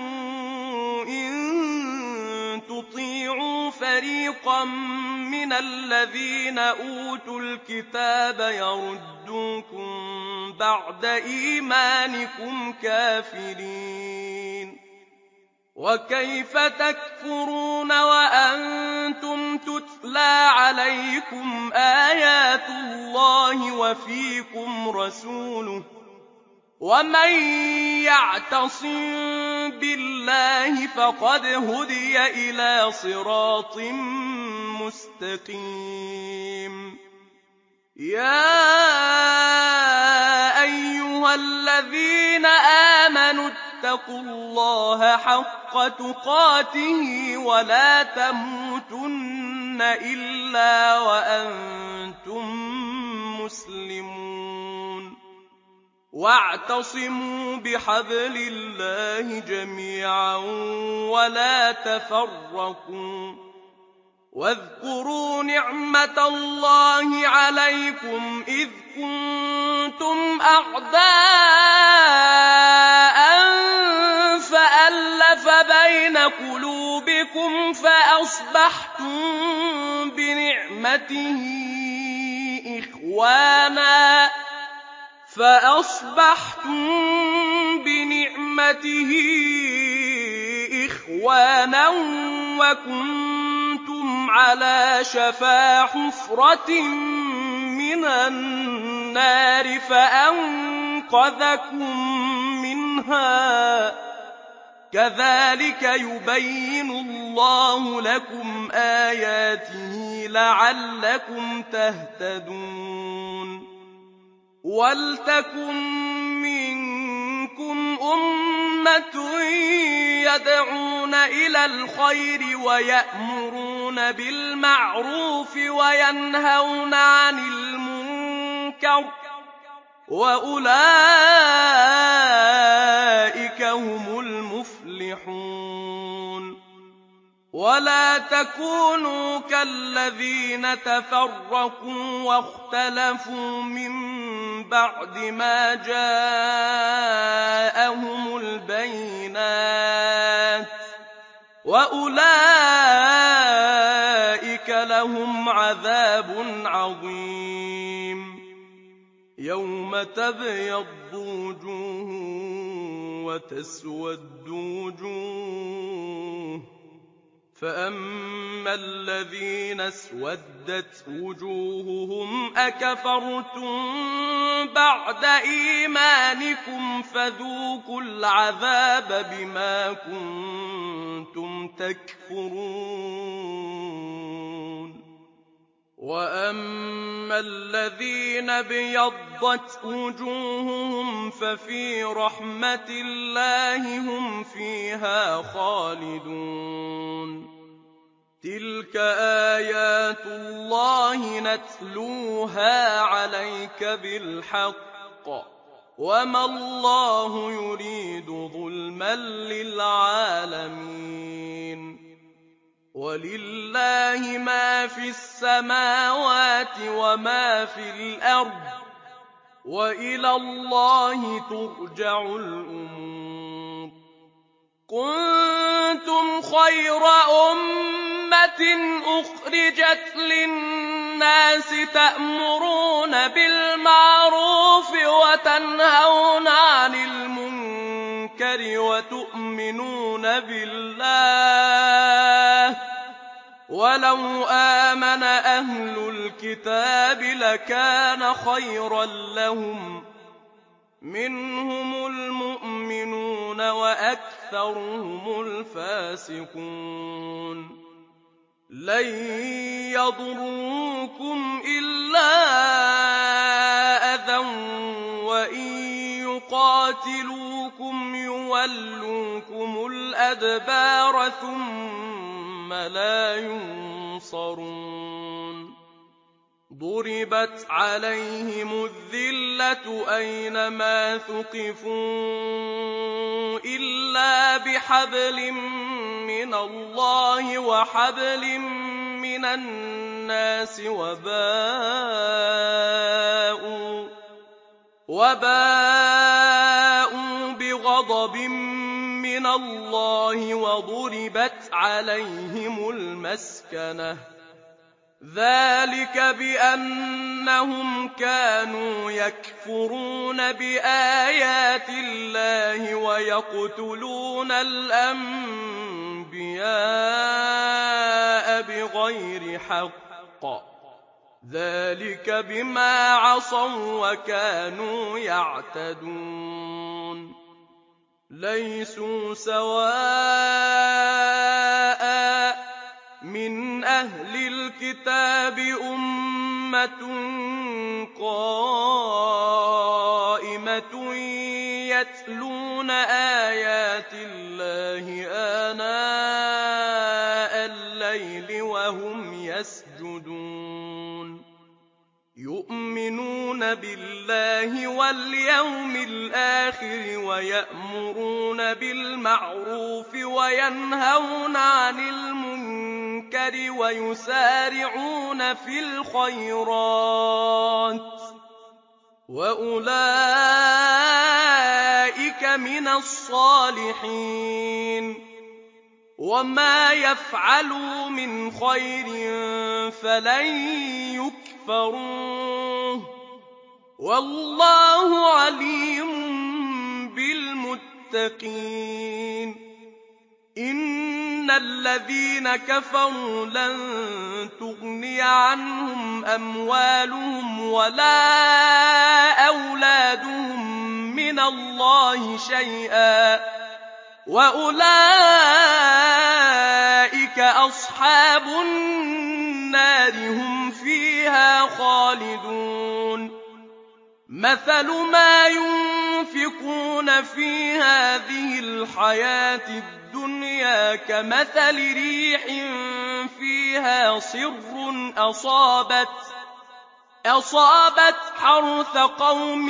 إن تطيعوا فريقا من الذين أوتوا الكتاب يردوكم بعد إيمانكم كافرين وكيف تكفرون وأنتم تتلى عليكم آيات الله وفيكم رسوله ومن يعتصم بالله فقد هدي إلى صراط مستقيم يا أيها الذين آمنوا اتقوا الله حق تقاته ولا تموتن إلا وأنتم مسلمون واعتصموا بحبل الله جميعا ولا تفرقوا واذكروا نعمة الله عليكم إذ كنتم أعداء فألف بين قلوبكم فأصبحتم بنعمته إخوانا فأصبحتم بنعمته إخوانا وكنتم على شفا حفرة من النار فأنقذكم منها كذلك يبين الله لكم آياته لعلكم تهتدون وَلْتَكُن مِّنكُمْ أُمَّةٌ يَدْعُونَ إِلَى الْخَيْرِ وَيَأْمُرُونَ بِالْمَعْرُوفِ وَيَنْهَوْنَ عَنِ الْمُنكَرِ وَأُولَٰئِكَ هُمُ الْمُفْلِحُونَ وَلَا تَكُونُوا كَالَّذِينَ تَفَرَّقُوا وَاخْتَلَفُوا مِن بَعْدِ مَا جَاءَهُمُ الْبَيِّنَاتُ وَأُولَٰئِكَ لَهُمْ عَذَابٌ عَظِيمٌ يَوْمَ تَبْيَضُّ وُجُوهٌ وَتَسْوَدُّ وُجُوهٌ فَأَمَّا الَّذِينَ اسْوَدَّتْ وُجُوهُهُمْ أَكَفَرْتُم بَعْدَ إِيمَانِكُمْ فَذُوقُوا الْعَذَابَ بِمَا كُنتُمْ تَكْفُرُونَ وَأَمَّا الَّذِينَ ابْيَضَّتْ وُجُوهُهُمْ فَفِي رَحْمَةِ اللَّهِ هُمْ فِيهَا خَالِدُونَ تِلْكَ آيَاتُ اللَّهِ نَتْلُوهَا عَلَيْكَ بِالْحَقِّ وَمَا اللَّهُ يُرِيدُ ظُلْمًا لِّلْعَالَمِينَ وَلِلَّهِ مَا فِي السَّمَاوَاتِ وَمَا فِي الْأَرْضِ وَإِلَى اللَّهِ تُرْجَعُ الْأُمُورُ كُنتُمْ خَيْرَ أُمَّةٍ أُخْرِجَتْ لِلنَّاسِ تَأْمُرُونَ بِالْمَعْرُوفِ وَتَنْهَوْنَ عَنِ الْمُنكَرِ وَتُؤْمِنُونَ بِاللَّهِ وَلَوْ آمَنَ أَهْلُ الْكِتَابِ لَكَانَ خَيْرًا لَّهُم مِّنْهُمُ الْمُؤْمِنُونَ وَأَكْثَرُهُمُ الْفَاسِقُونَ لَن يَضُرُّوكُمْ إِلَّا أَذًى وَإِن يُقَاتِلُوكُمْ يُوَلُّوكُمُ الْأَدْبَارَ ثُمَّ لَا يُنصَرُونَ ضُرِبَتْ عَلَيْهِمُ الذِّلَّةُ أَيْنَمَا ثُقِفُوا إِلَّا بِحَبْلٍ مِّنَ اللَّهِ وَحَبْلٍ مِّنَ النَّاسِ وَبَاءُوا وَبَاءُوا بِغَضَبٍ مِّنَ اللَّهِ وَضُرِبَتْ عَلَيْهِمُ الْمَسْكَنَةُ ۚ ذَٰلِكَ بِأَنَّهُمْ كَانُوا يَكْفُرُونَ بِآيَاتِ اللَّهِ وَيَقْتُلُونَ الْأَنبِيَاءَ بِغَيْرِ حَقٍّ ۚ ذَٰلِكَ بِمَا عَصَوا وَّكَانُوا يَعْتَدُونَ لَيْسُوا سَوَاءً ۗ مِّنْ أَهْلِ الْكِتَابِ أُمَّةٌ قَائِمَةٌ يَتْلُونَ آيَاتِ اللَّهِ آنَاءَ اللَّيْلِ وَهُمْ يَسْجُدُونَ يُؤْمِنُونَ بِاللَّهِ وَالْيَوْمِ الْآخِرِ وَيَأْمُرُونَ بِالْمَعْرُوفِ وَيَنْهَوْنَ عَنِ الْمُنكَرِ وَيُسَارِعُونَ فِي الْخَيْرَاتِ وَأُولَٰئِكَ مِنَ الصَّالِحِينَ وَمَا يَفْعَلُوا مِنْ خَيْرٍ فَلَن يُكْفَرُوهُ ۗ وَاللَّهُ عَلِيمٌ بِالْمُتَّقِينَ إِنَّ الَّذِينَ كَفَرُوا لَن تُغْنِيَ عَنْهُمْ أَمْوَالُهُمْ وَلَا أَوْلَادُهُم مِّنَ اللَّهِ شَيْئًا ۖ وَأُولَٰئِكَ أَصْحَابُ النَّارِ ۖ هُمْ فِيهَا خَالِدُونَ مَثَلُ مَا يُنفِقُونَ فِي هَٰذِهِ الْحَيَاةِ الدُّنْيَا كَمَثَلِ رِيحٍ فِيهَا صِرٌّ أَصَابَتْ حَرْثَ قَوْمٍ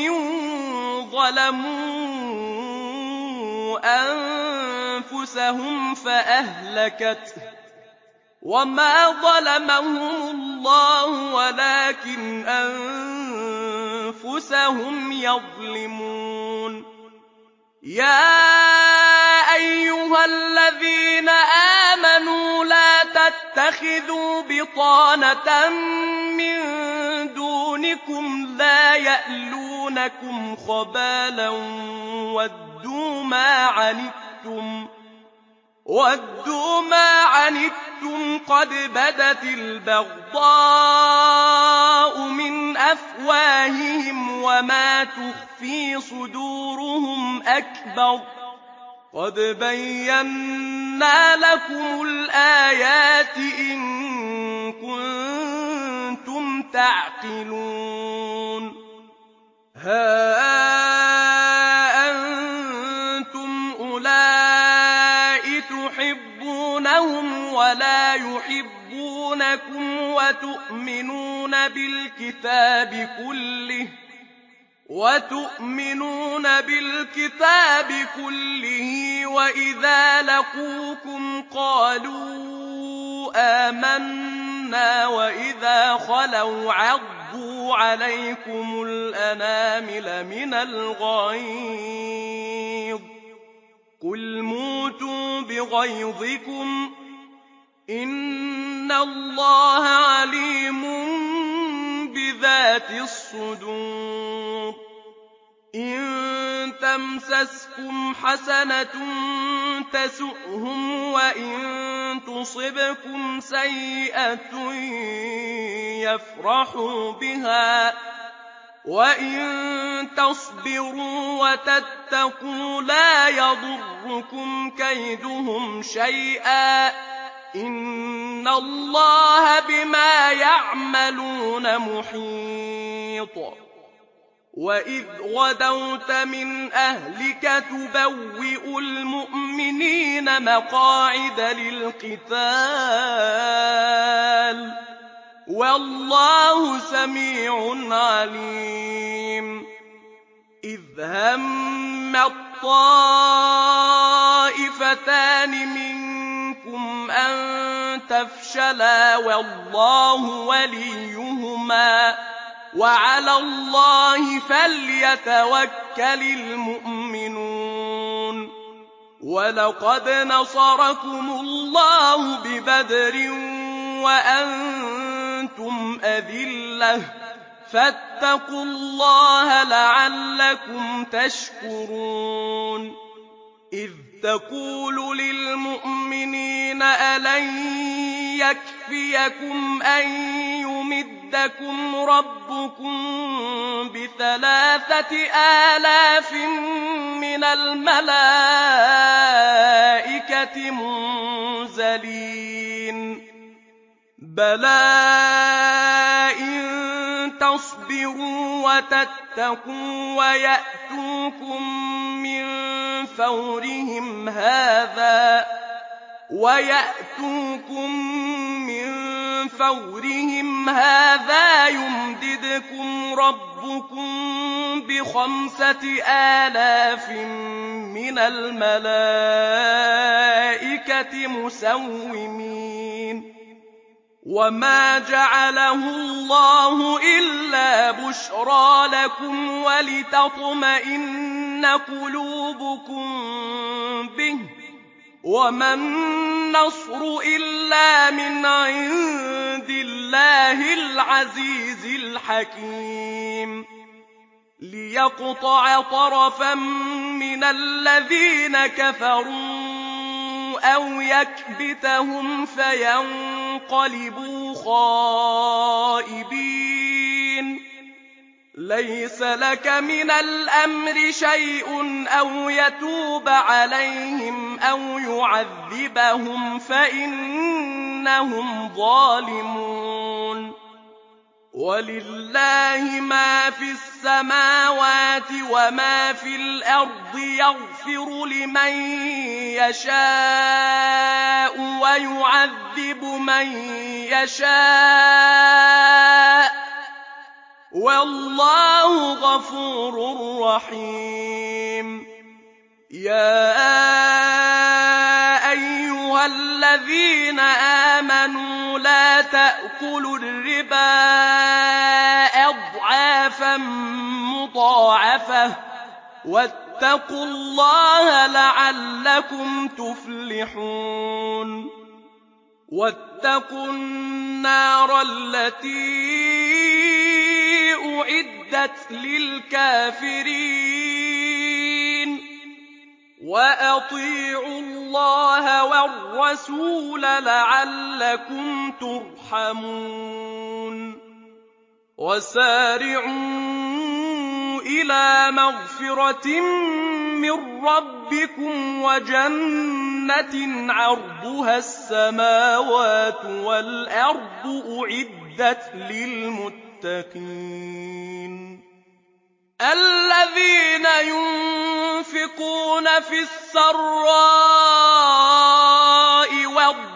ظَلَمُوا أَنفُسَهُمْ فَأَهْلَكَتْهُ ۚ وَمَا ظَلَمَهُمُ اللَّهُ وَلَٰكِنْ أَنفُسَهُمْ يَظْلِمُونَ يَا أَيُّهَا الَّذِينَ آمَنُوا لَا تَتَّخِذُوا بِطَانَةً مِّن دُونِكُمْ لَا يَأْلُونَكُمْ خَبَالًا وَدُّوا مَا عَنِتُّمْ قَدْ بَدَتِ الْبَغْضَاءُ مِنْ أَفْوَاهِهِمْ وَمَا تُخْفِي صُدُورُهُمْ أَكْبَرُ ۚ قَدْ بَيَّنَّا لَكُمُ الْآيَاتِ إِن كُنتُمْ تَعْقِلُونَ هَا أَنتُمْ أُولَاءِ تُحِبُّونَهُمْ وَلَا يُحِبُّونَكُمْ وَتُؤْمِنُونَ بِالْكِتَابِ كُلِّهِ وَإِذَا لَقُوكُمْ قَالُوا آمَنَّا وَإِذَا خَلَوْا عَضُّوا عَلَيْكُمُ الْأَنَامِلَ مِنَ الْغَيْظِ ۚ قُلْ مُوتُوا بِغَيْظِكُمْ ۗ إِنَّ اللَّهَ عَلِيمٌ بِذَاتِ الصُّدُورِ إِن تَمْسَسْكُمْ تَمْسَسْكُمْ حَسَنَةٌ تَسُؤْهُمْ وَإِن تُصِبْكُمْ سَيِّئَةٌ يَفْرَحُوا بِهَا وَإِن تَصْبِرُوا وَتَتَّقُوا لَا يَضُرُّكُمْ كَيْدُهُمْ شَيْئًا ۗ إِنَّ اللَّهَ بِمَا يَعْمَلُونَ مُحِيطٌ. وَإِذْ غَدَوْتَ مِنْ أَهْلِكَ تُبَوِّئُ الْمُؤْمِنِينَ مَقَاعِدَ لِلْقِتَالِ ۗ وَاللَّهُ سَمِيعٌ عَلِيمٌ. إِذْ هَمَّ الطَّائِفَتَانِ مِنكُمْ أَن تَفْشَلَا وَاللَّهُ وَلِيُّهُمَا وَعَلَى اللَّهِ فَلْيَتَوَكَّلِ الْمُؤْمِنُونَ. وَلَقَدْ نَصَرَكُمُ اللَّهُ بِبَدْرٍ وَأَنتُمْ أَذِلَّةٌ فَاتَّقُوا اللَّهَ لَعَلَّكُمْ تَشْكُرُونَ. إِذْ تَقُولُ لِلْمُؤْمِنِينَ أَلَن يَكْفِيَكُمْ أَن يُمِدَّكُمْ رَبُّكُم بِثَلَاثَةِ آلَافٍ مِّنَ الْمَلَائِكَةِ مُنزَلِينَ بَلَىٰ إِن تَصْبِرُوا وَتَتَّقُوا وَيَأْتُوكُم مِّن فَوْرِهِمْ هَٰذَا وَيَأْتُوكُم مِّن فَوْرِهِمْ هَٰذَا يُمْدِدْكُمْ رَبُّكُم بِخَمْسَةِ آلَافٍ مِّنَ الْمَلَائِكَةِ مُسَوِّمِينَ. وَمَا جَعَلَهُ اللَّهُ إِلَّا بُشْرَىٰ لَكُمْ وَلِتَطْمَئِنَّ قُلُوبُكُم بِهِ ۗ وَمَا النَّصْرُ إِلَّا مِنْ عِندِ اللَّهِ الْعَزِيزِ الْحَكِيمِ. لِيَقْطَعَ طَرَفًا مِّنَ الَّذِينَ كَفَرُوا أَوْ يَكْبِتَهُمْ فَيَنقَلِبُوا خَائِبِينَ. لَيْسَ لَكَ مِنَ الْأَمْرِ شَيْءٌ أَوْ يَتُوبَ عَلَيْهِمْ أَوْ يُعَذِّبَهُمْ فَإِنَّهُمْ ظَالِمُونَ. وَلِلَّهِ مَا فِي السَّمَاوَاتِ وَمَا فِي الْأَرْضِ ۚ يَغْفِرُ لِمَن يَشَاءُ وَيُعَذِّبُ مَن يَشَاءُ ۚ وَاللَّهُ غَفُورٌ رَّحِيمٌ. يَا أَيُّهَا الَّذِينَ آمَنُوا لَا تَأْكُلُوا الرِّبَا أَضْعَافًا مُّضَاعَفَةً ۖ وَاتَّقُوا اللَّهَ لَعَلَّكُمْ تُفْلِحُونَ. وَاتَّقُوا النَّارَ الَّتِي أُعِدَّتْ لِلْكَافِرِينَ. وَأَطِيعُوا اللَّهَ وَالرَّسُولَ لَعَلَّكُمْ تُرْحَمُونَ. وَسَارِعُوا إِلَىٰ مَغْفِرَةٍ مِّن رَّبِّكُمْ وَجَنَّةٍ عَرْضُهَا السَّمَاوَاتُ وَالْأَرْضُ أُعِدَّتْ لِلْمُتَّقِينَ. الَّذِينَ يُنفِقُونَ فِي السَّرَّاءِ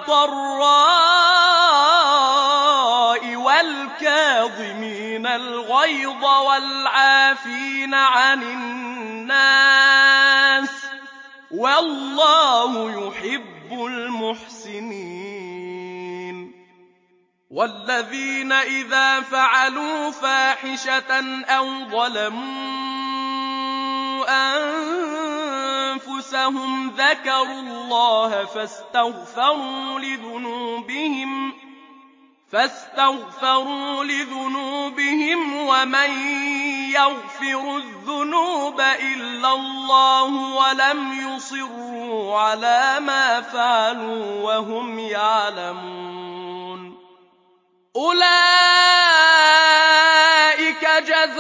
وَالضَّرَّاءِ وَالْكَاظِمِينَ الْغَيْظَ وَالْعَافِينَ عَنِ النَّاسِ ۗ وَاللَّهُ يُحِبُّ الْمُحْسِنِينَ. وَالَّذِينَ إِذَا فَعَلُوا فَاحِشَةً أَوْ ظَلَمُوا أَنفُسَهُمْ ذَكَرُوا اللَّهَ فَاسْتَغْفَرُوا لِذُنُوبِهِمْ فَاسْتَغْفَرُوا لِذُنُوبِهِمْ وَمَن يغفر الذنوب إلا الله ولم يصروا على ما فعلوا وهم يعلمون أولئك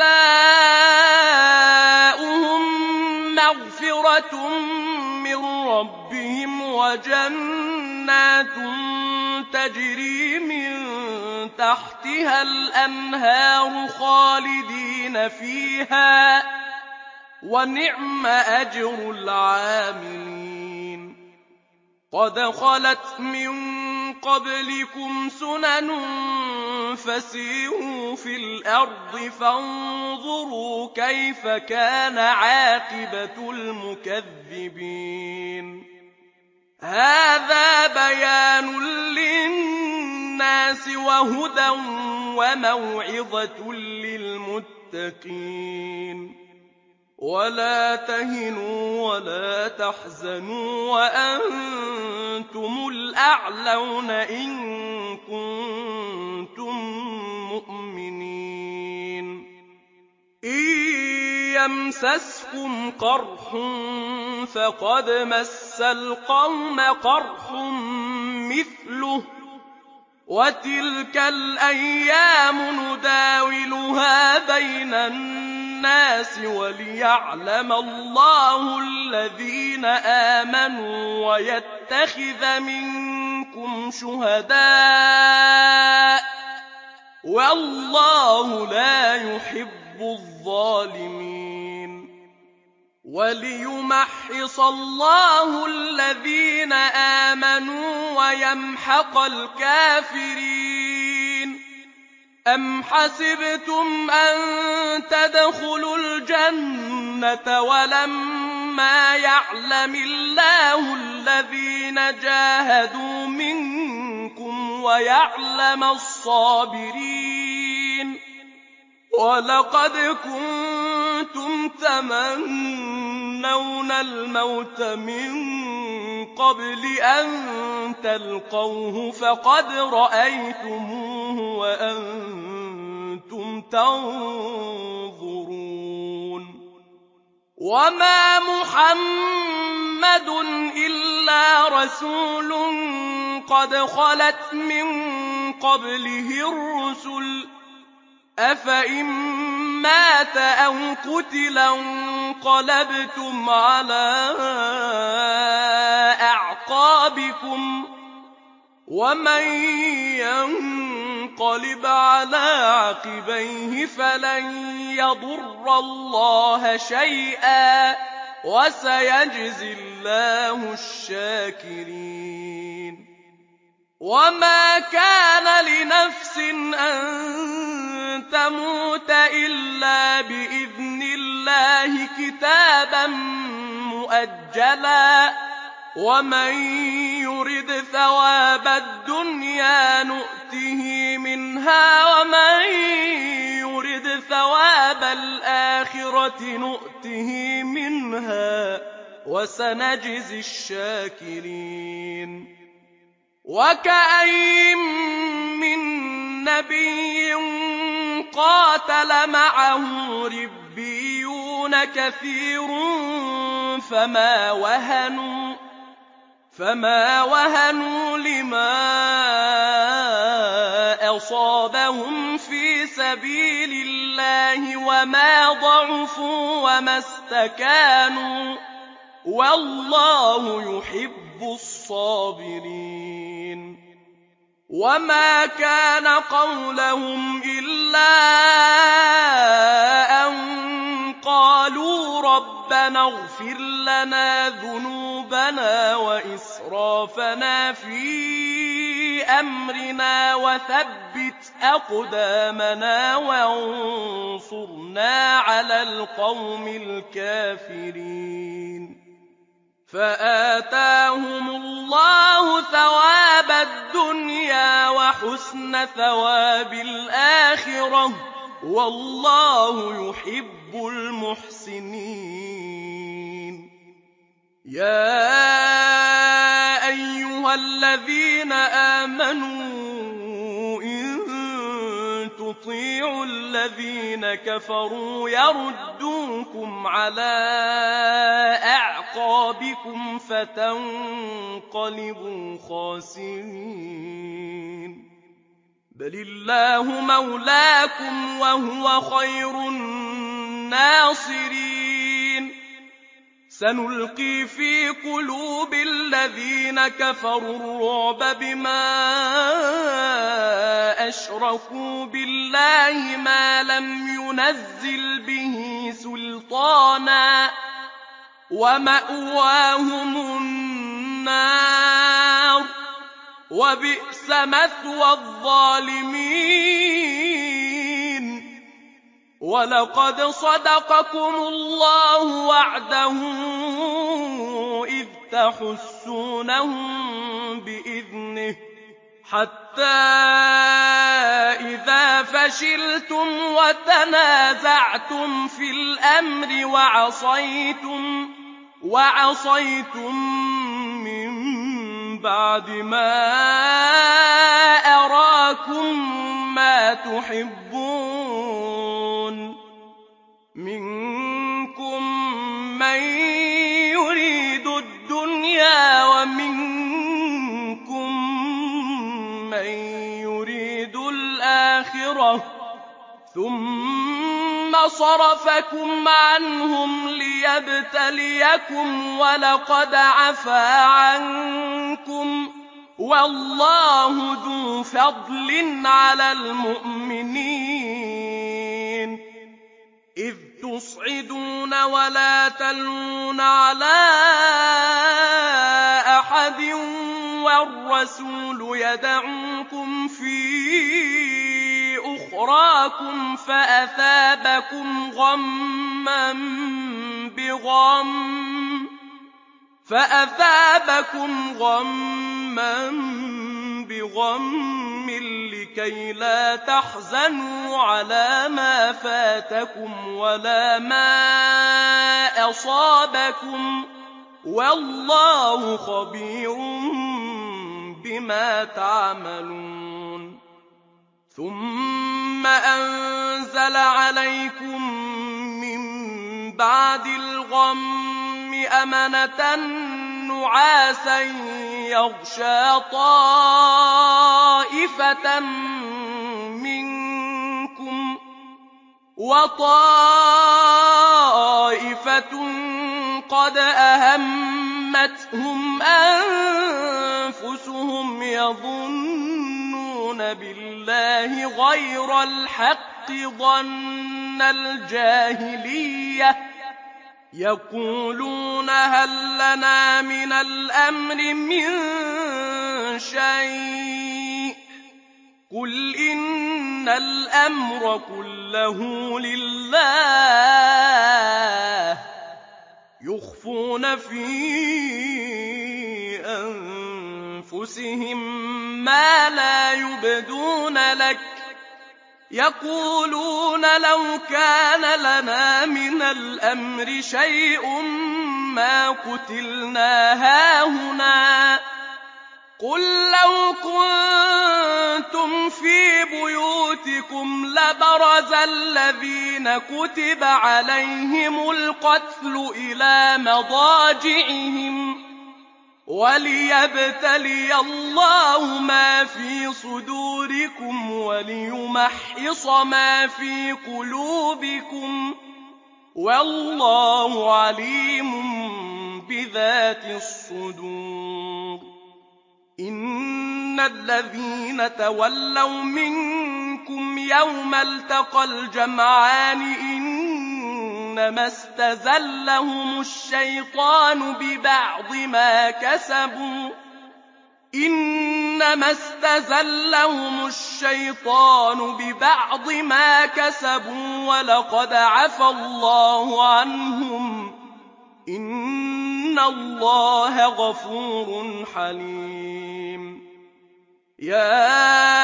جزاؤهم مغفرة من ربهم وجنات تجري من تحتها الأنهار خالدين فيها ونعم أجر العاملين قد خلت من قبلكم سنن فسيروا في الأرض فانظروا كيف كان عاقبة المكذبين هذا بيان للناس وهدى وموعظة للمتقين ولا تهنوا ولا تحزنوا وأنتم الأعلون إن كنتم مؤمنين إن يمسسكم قرح فقد مس القوم قرح مثله وتلك الأيام نداولها بين الناس وليعلم الله الذين آمنوا ويتخذ منكم شهداء والله لا يحب الظالمين وليمحص الله الذين آمنوا ويمحق الكافرين أم حسبتم أن تدخلوا الجنة ولما يعلم الله الذين جاهدوا منكم ويعلم الصابرين ولقد كنتم تمنون الموت من قبل أن تلقوه فقد رأيتموه وأنتم تنظرون وما محمد إلا رسول قد خلت من قبله الرسل أفإن مات أو قتل انقلبتم على أعقابكم ومن ينقلب على عقبيه فلن يضر الله شيئا وسيجزي الله الشاكرين وما كان لنفس أن تموت إلا بإذن الله كتابا مؤجلا ومن يرد ثواب الدنيا نؤته منها ومن يرد ثواب الآخرة نؤته منها وسنجزي الشاكرين وكأين من نبي قاتل معه ربيون كثير فما وهنوا فما وهنوا لما أصابهم في سبيل الله وما ضعفوا وما استكانوا والله يحب الصابرين وما كان قولهم إلا أن قالوا ربنا اغفر لنا ذنوبنا وإسرافنا في أمرنا وثبت أقدامنا وانصرنا على القوم الكافرين فآتاهم الله ثواب الدنيا وحسن ثواب الآخرة والله يحب المحسنين يا أيها الذين آمنوا إن تطيعوا الذين كفروا يردوكم على أعقابكم فتنقلبوا خاسرين بل الله مولاكم وهو خير الناصرين سنلقي في قلوب الذين كفروا الرعب بما أشركوا بالله ما لم ينزل به سلطانا ومأواهم النار وبئس مثوى الظالمين ولقد صدقكم الله وعده إذ تحسونهم بإذنه حتى إذا فشلتم وتنازعتم في الأمر وعصيتم وعصيتم من بعد ما أراكم ما تحبون منكم من يريد الدنيا ومنكم من يريد الآخرة ثم صرفكم عنهم ليبتليكم ولقد عفا عنكم والله ذو فضل على المؤمنين إذ تصعدون ولا تلوون على أحد والرسول يدعوكم في أخراكم فأثابكم غما بغم فأثابكم غما بغم لكي لا تحزنوا على ما فاتكم ولا ما أصابكم والله خبير بما تعملون ثم أنزل عليكم من بعد الغم أمنة نعاسا يغشى طائفة منكم وطائفة قد أهمتهم أنفسهم يظنون بالله غير الحق ظن الجاهلية يقولون هل لنا من الأمر من شيء قل إن الأمر كله لله يخفون في أنفسهم ما لا يبدون لك يقولون لو كان لنا من الأمر شيء ما قتلنا هاهنا قل لو كنتم في بيوتكم لبرز الذين كتب عليهم القتل إلى مضاجعهم وليبتلي الله ما في صدوركم وليمحص ما في قلوبكم والله عليم بذات الصدور إن الذين تولوا منكم يوم التقى الجمعان إنما استزلهم الشيطان ببعض ما كسبوا إنما استزلهم الشيطان ببعض ما كسبوا ولقد عفى الله عنهم إن الله غفور حليم يا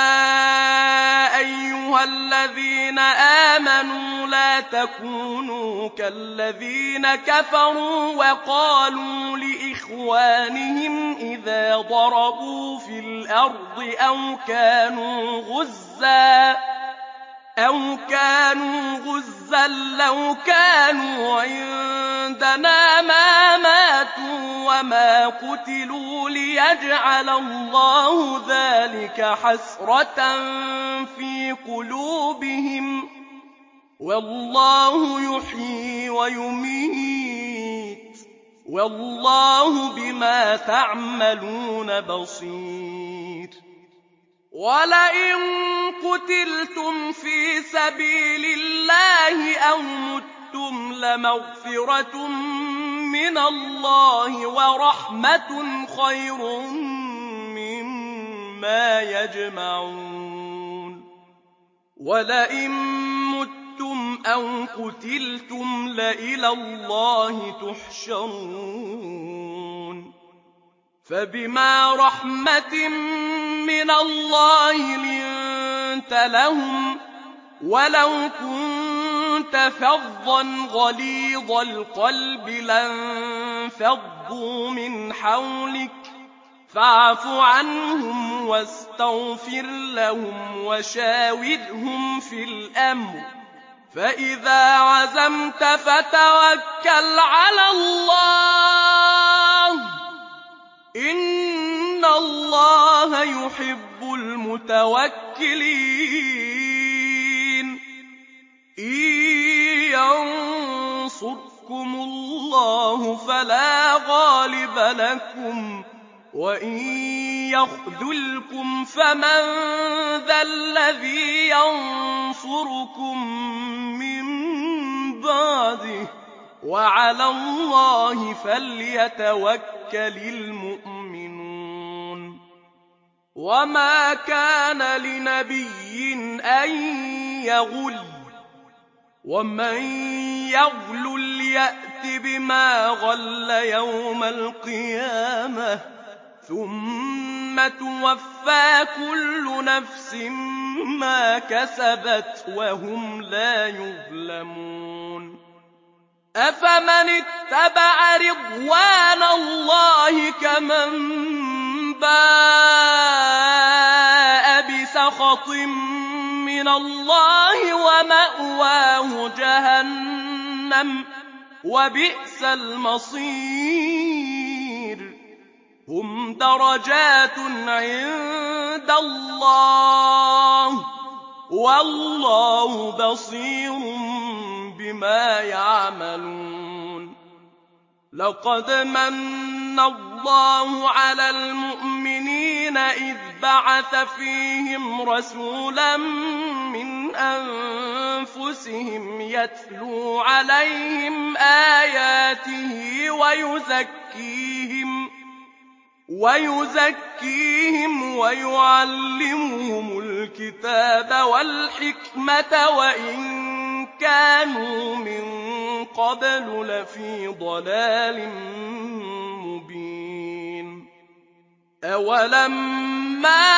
أيها الذين آمنوا لا تكونوا كالذين كفروا وقالوا لإخوانهم إذا ضربوا في الأرض أو كانوا غزاً أَوْ كَانُوا غُزًّى لَّوْ كَانُوا عِندَنَا مَا مَاتُوا وَمَا قُتِلُوا لِيَجْعَلَ اللَّهُ ذَٰلِكَ حَسْرَةً فِي قُلُوبِهِمْ ۗ وَاللَّهُ يُحْيِي وَيُمِيتُ ۗ وَاللَّهُ بِمَا تَعْمَلُونَ بَصِيرٌ. وَلَئِن قُتِلْتُمْ فِي سَبِيلِ اللَّهِ أَوْ مُتُّمْ لَمَغْفِرَةٌ مِّنَ اللَّهِ وَرَحْمَةٌ خَيْرٌ مِّمَّا يَجْمَعُونَ. وَلَئِن مُّتُّمْ أَوْ قُتِلْتُمْ لَإِلَى اللَّهِ تُحْشَرُونَ. فَبِمَا رَحْمَةٍ مِّنَ اللَّهِ لِنتَ لَهُمْ ۖ وَلَوْ كُنتَ فَظًّا غَلِيظَ الْقَلْبِ لَانفَضُّوا مِنْ حَوْلِكَ فَاعْفُ عَنْهُمْ وَاسْتَغْفِرْ لَهُمْ وَشَاوِرْهُمْ فِي الْأَمْرِ ۖ فَإِذَا عَزَمْتَ فَتَوَكَّلْ عَلَى اللَّهِ ۚ إِنَّ اللَّهَ يُحِبُّ الْمُتَوَكِّلِينَ. إِن يَنصُرْكُمُ اللَّهُ فَلَا غَالِبَ لَكُمْ ۖ وَإِن يَخْذُلْكُمْ فَمَن ذَا الَّذِي يَنصُرُكُم مِّن بَعْدِهِ ۗ وَعَلَى اللَّهِ فَلْيَتَوَكَّلِ الْمُؤْمِنُونَ. وَمَا كَانَ لِنَبِيٍّ أَن يَغُلَّ ۚ وَمَن يَغْلُلْ يَأْتِ بِمَا غَلَّ يَوْمَ الْقِيَامَةِ ۚ ثُمَّ تُوَفَّىٰ كُلُّ نَفْسٍ مَّا كَسَبَتْ وَهُمْ لَا يُظْلَمُونَ. أَفَمَنِ اتَّبَعَ رِضْوَانَ اللَّهِ كَمَن بَاءَ بِسَخَطٍ مِّنَ اللَّهِ وَمَأْوَاهُ جَهَنَّمُ ۚ وَبِئْسَ الْمَصِيرُ. هُمْ دَرَجَاتٌ عِندَ اللَّهِ ۗ وَاللَّهُ بَصِيرٌ بِمَا يَعْمَلُونَ. لَقَدْ مَنَّ اللَّهُ عَلَى الْمُؤْمِنِينَ إِذْ بَعَثَ فِيهِمْ رَسُولًا مِّنْ أَنفُسِهِمْ يَتْلُو عَلَيْهِمْ آيَاتِهِ وَيُزَكِّيهِمْ وَيُزَكِّيهِمْ وَيُعَلِّمُهُمُ الْكِتَابَ وَالْحِكْمَةَ وَإِن كَانُوا مِن قَبْلُ لَفِي ضَلَالٍ مُّبِينٍ. أَوَلَمَّا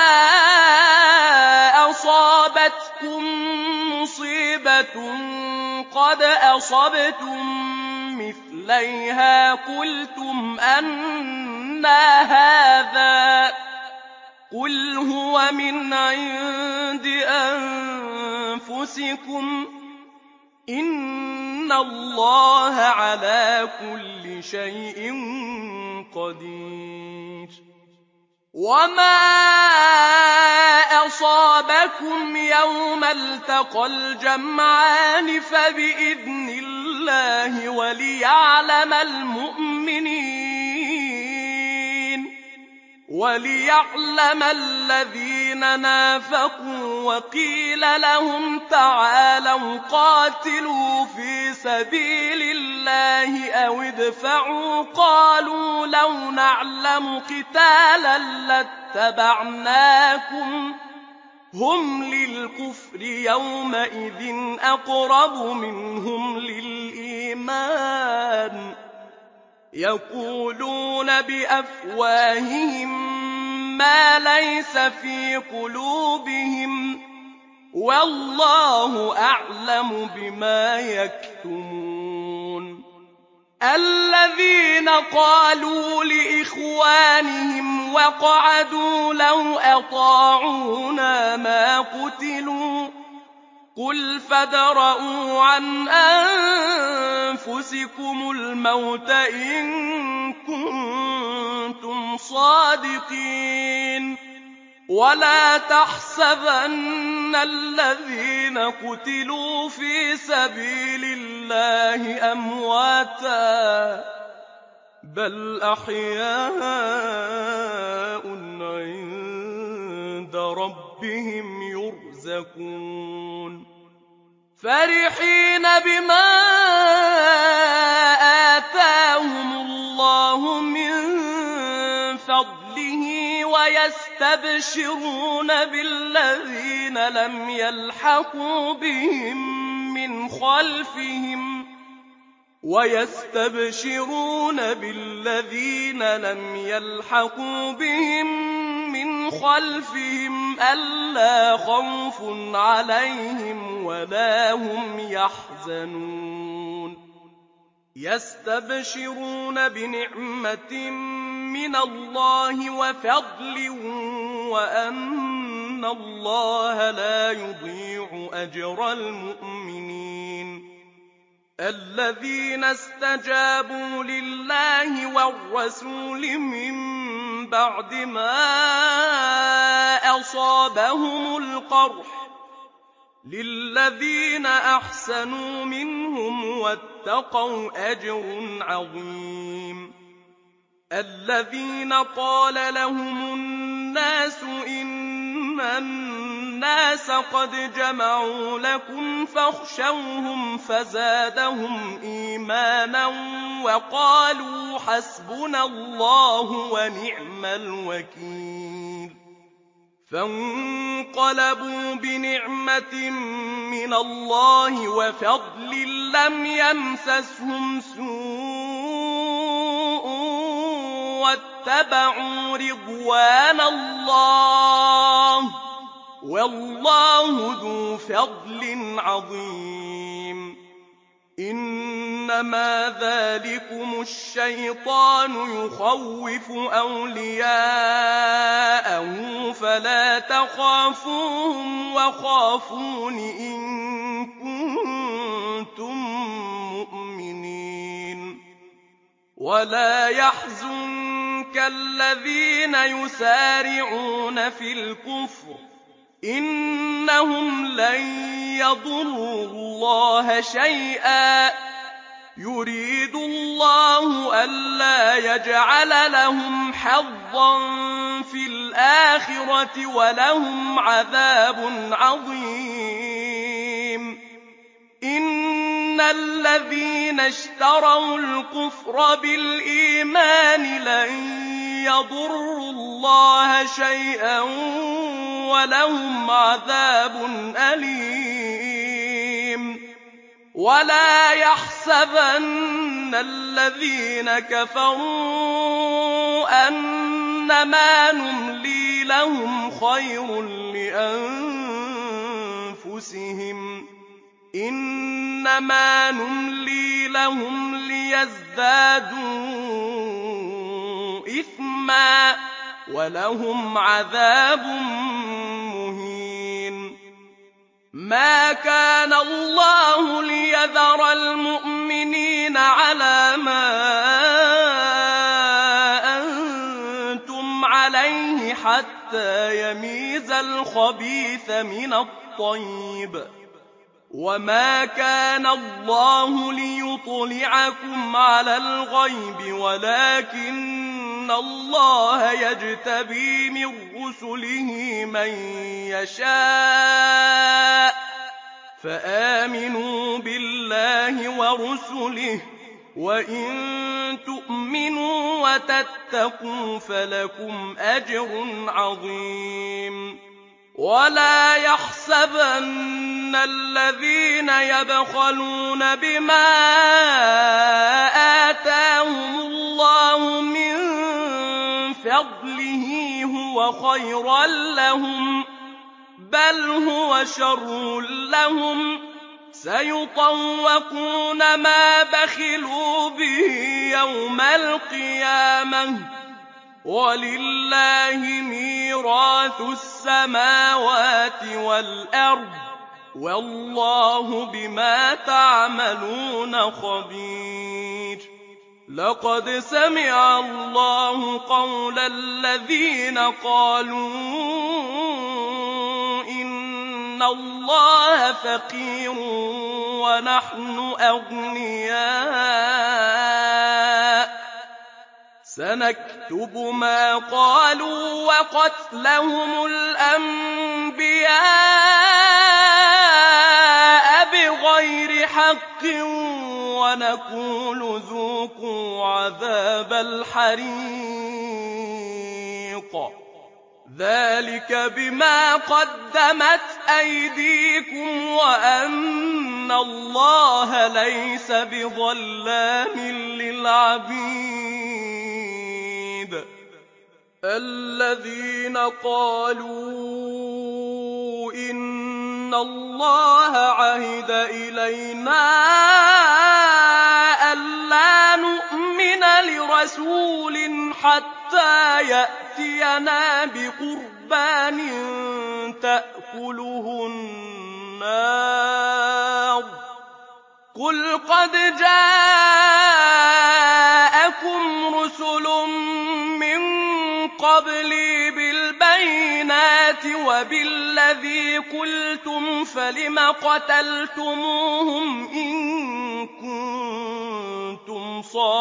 أَصَابَتْكُم مُّصِيبَةٌ قَدْ أَصَبْتُم مِّثْلَيْهَا قُلْتُمْ أَنَّىٰ هَٰذَا ۖ قُلْ هُوَ مِنْ عِندِ أَنفُسِكُمْ ۗ إِنَّ اللَّهَ عَلَىٰ كُلِّ شَيْءٍ قَدِيرٌ. وَمَا أَصَابَكُمْ يَوْمَ الْتَقَى الْجَمْعَانِ فَبِإِذْنِ اللَّهِ وَلِيَعْلَمَ الْمُؤْمِنِينَ وَلِيَعْلَمَ الَّذِينَ نَافَقُوا. وَقِيلَ لَهُمْ تَعَالَوْا قَاتِلُوا فِي سَبِيلِ اللَّهِ أَوِ ادْفَعُوا ۖ قَالُوا لَوْ نَعْلَمُ قِتَالًا لَّاتَّبَعْنَاكُمْ ۗ هُمْ لِلْكُفْرِ يَوْمَئِذٍ أَقْرَبُ مِنْهُمْ لِلْإِيمَانِ ۚ يَقُولُونَ بِأَفْوَاهِهِم مَّا لَيْسَ فِي قُلُوبِهِمْ ۗ وَاللَّهُ أَعْلَمُ بِمَا يَكْتُمُونَ. الَّذِينَ قَالُوا لِإِخْوَانِهِمْ وَقَعَدُوا لَوْ أَطَاعُونَا مَا قُتِلُوا قُلْ فَادْرَءُوا عَنْ أَنفُسِكُمُ الْمَوْتَ إِن كُنتُمْ صَادِقِينَ وَلَا تَحْسَبَنَّ الَّذِينَ قُتِلُوا فِي سَبِيلِ اللَّهِ أَمْوَاتًا بَلْ أَحْيَاءٌ عِندَ رَبِّهِمْ يُرْزَقُونَ فَرِحِينَ بِمَا آتَاهُمُ اللَّهُ مِن فَضْلِهِ وَيَسْتَبْشِرُونَ بِالَّذِينَ لَمْ يَلْحَقُوا بِهِم مِّنْ خَلْفِهِمْ وَيَسْتَبْشِرُونَ بِالَّذِينَ لَمْ يَلْحَقُوا بِهِم مِّنْ خَلْفِهِمْ أَلَّا خَوْفٌ عَلَيْهِمْ وَلَا هُمْ يَحْزَنُونَ يَسْتَبْشِرُونَ بِنِعْمَةٍ مِّنَ اللَّهِ وَفَضْلٍ وَأَنَّ اللَّهَ لَا يُضِيعُ أَجْرَ الْمُؤْمِنِينَ الَّذِينَ اسْتَجَابُوا لِلَّهِ وَالرَّسُولِ مِن بَعْدِ مَا أَصَابَهُمُ الْقَرْحُ لِلَّذِينَ أَحْسَنُوا مِنْهُمْ وَاتَّقَوْا أَجْرٌ عَظِيمٌ الَّذِينَ قَالَ لَهُمُ النَّاسُ إِنَّ النَّاسَ قَدْ جَمَعُوا لَكُمْ فَاخْشَوْهُمْ فَزَادَهُمْ إِيمَانًا وَقَالُوا حَسْبُنَا اللَّهُ وَنِعْمَ الْوَكِيلُ فَانقَلَبُوا بِنِعْمَةٍ مِّنَ اللَّهِ وَفَضْلٍ لَّمْ يَمْسَسْهُمْ سُوءٌ وَاتَّبَعُوا رِضْوَانَ اللَّهِ وَاللَّهُ ذُو فَضْلٍ عَظِيمٍ إِنَّمَا ذَٰلِكُمُ الشَّيْطَانُ يُخَوِّفُ أَوْلِيَاءَهُ فَلَا تَخَافُوهُمْ وَخَافُونِ إِن كُنتُم مُّؤْمِنِينَ وَلَا يَحْزُنكَ الَّذِينَ يُسَارِعُونَ فِي الْكُفْرِ إِنَّهُمْ لَن يَضُرُّوا اللَّهَ شَيْئًا يُرِيدُ اللَّهُ أَلَّا يَجْعَلَ لَهُمْ حَظًّا فِي الْآخِرَةِ وَلَهُمْ عَذَابٌ عَظِيمٌ إِنَّ الَّذِينَ اشْتَرَوُا الْكُفْرَ بِالْإِيمَانِ لَن يَضُرُّوا اللَّهَ شَيْئًا وَلَهُمْ عَذَابٌ أَلِيمٌ وَلَا يَحْسَبَنَّ الَّذِينَ كَفَرُوا أَنَّمَا نُمْلِي لَهُمْ خَيْرٌ لِّأَنفُسِهِمْ إِنَّمَا نُمْلِي لَهُمْ لِيَزْدَادُوا إِثْمًا وَلَهُمْ عَذَابٌ مُّهِينٌ مَا كَانَ اللَّهُ لِيَذَرَ الْمُؤْمِنِينَ عَلَىٰ مَا أَنتُمْ عَلَيْهِ حَتَّىٰ يَمِيزَ الْخَبِيثَ مِنَ الطَّيِّبِ وَمَا كَانَ اللَّهُ لِيُطْلِعَكُمْ عَلَى الْغَيْبِ وَلَٰكِنَّ اللَّهَ يَجْتَبِي مِن رُّسُلِهِ مَن يَشَاءُ فَآمِنُوا بِاللَّهِ وَرُسُلِهِ وَإِن تُؤْمِنُوا وَتَتَّقُوا فَلَكُمْ أَجْرٌ عَظِيمٌ وَلَا يَحْسَبَنَّ الَّذِينَ يَبْخَلُونَ بِمَا آتَاهُمُ اللَّهُ مِن فَضْلِهِ هُوَ خَيْرًا لَّهُم بَلْ هُوَ شَرٌّ لَّهُمْ سَيُطَوَّقُونَ مَا بَخِلُوا بِهِ يَوْمَ الْقِيَامَةِ ۗ وَلِلَّهِ مِيرَاثُ السَّمَاوَاتِ وَالْأَرْضِ ۗ والله بما تعملون خبير. لقد سمع الله قول الذين قالوا إن الله فقير ونحن أغنياء سنكتب ما قالوا وقتلهم الأنبياء بغير حق ونقول ذوقوا عذاب الحريق ذلك بما قدمت أيديكم وأن الله ليس بظلام للعبيد. الذين قالوا إن الله عهد إلينا ألا نؤمن لرسول حتى يأتينا بقربان تأكله النار قل قد جاءكم رسل من قبلي بالبينات وبالذي قلتم فلم قتلتموهم إن كنتم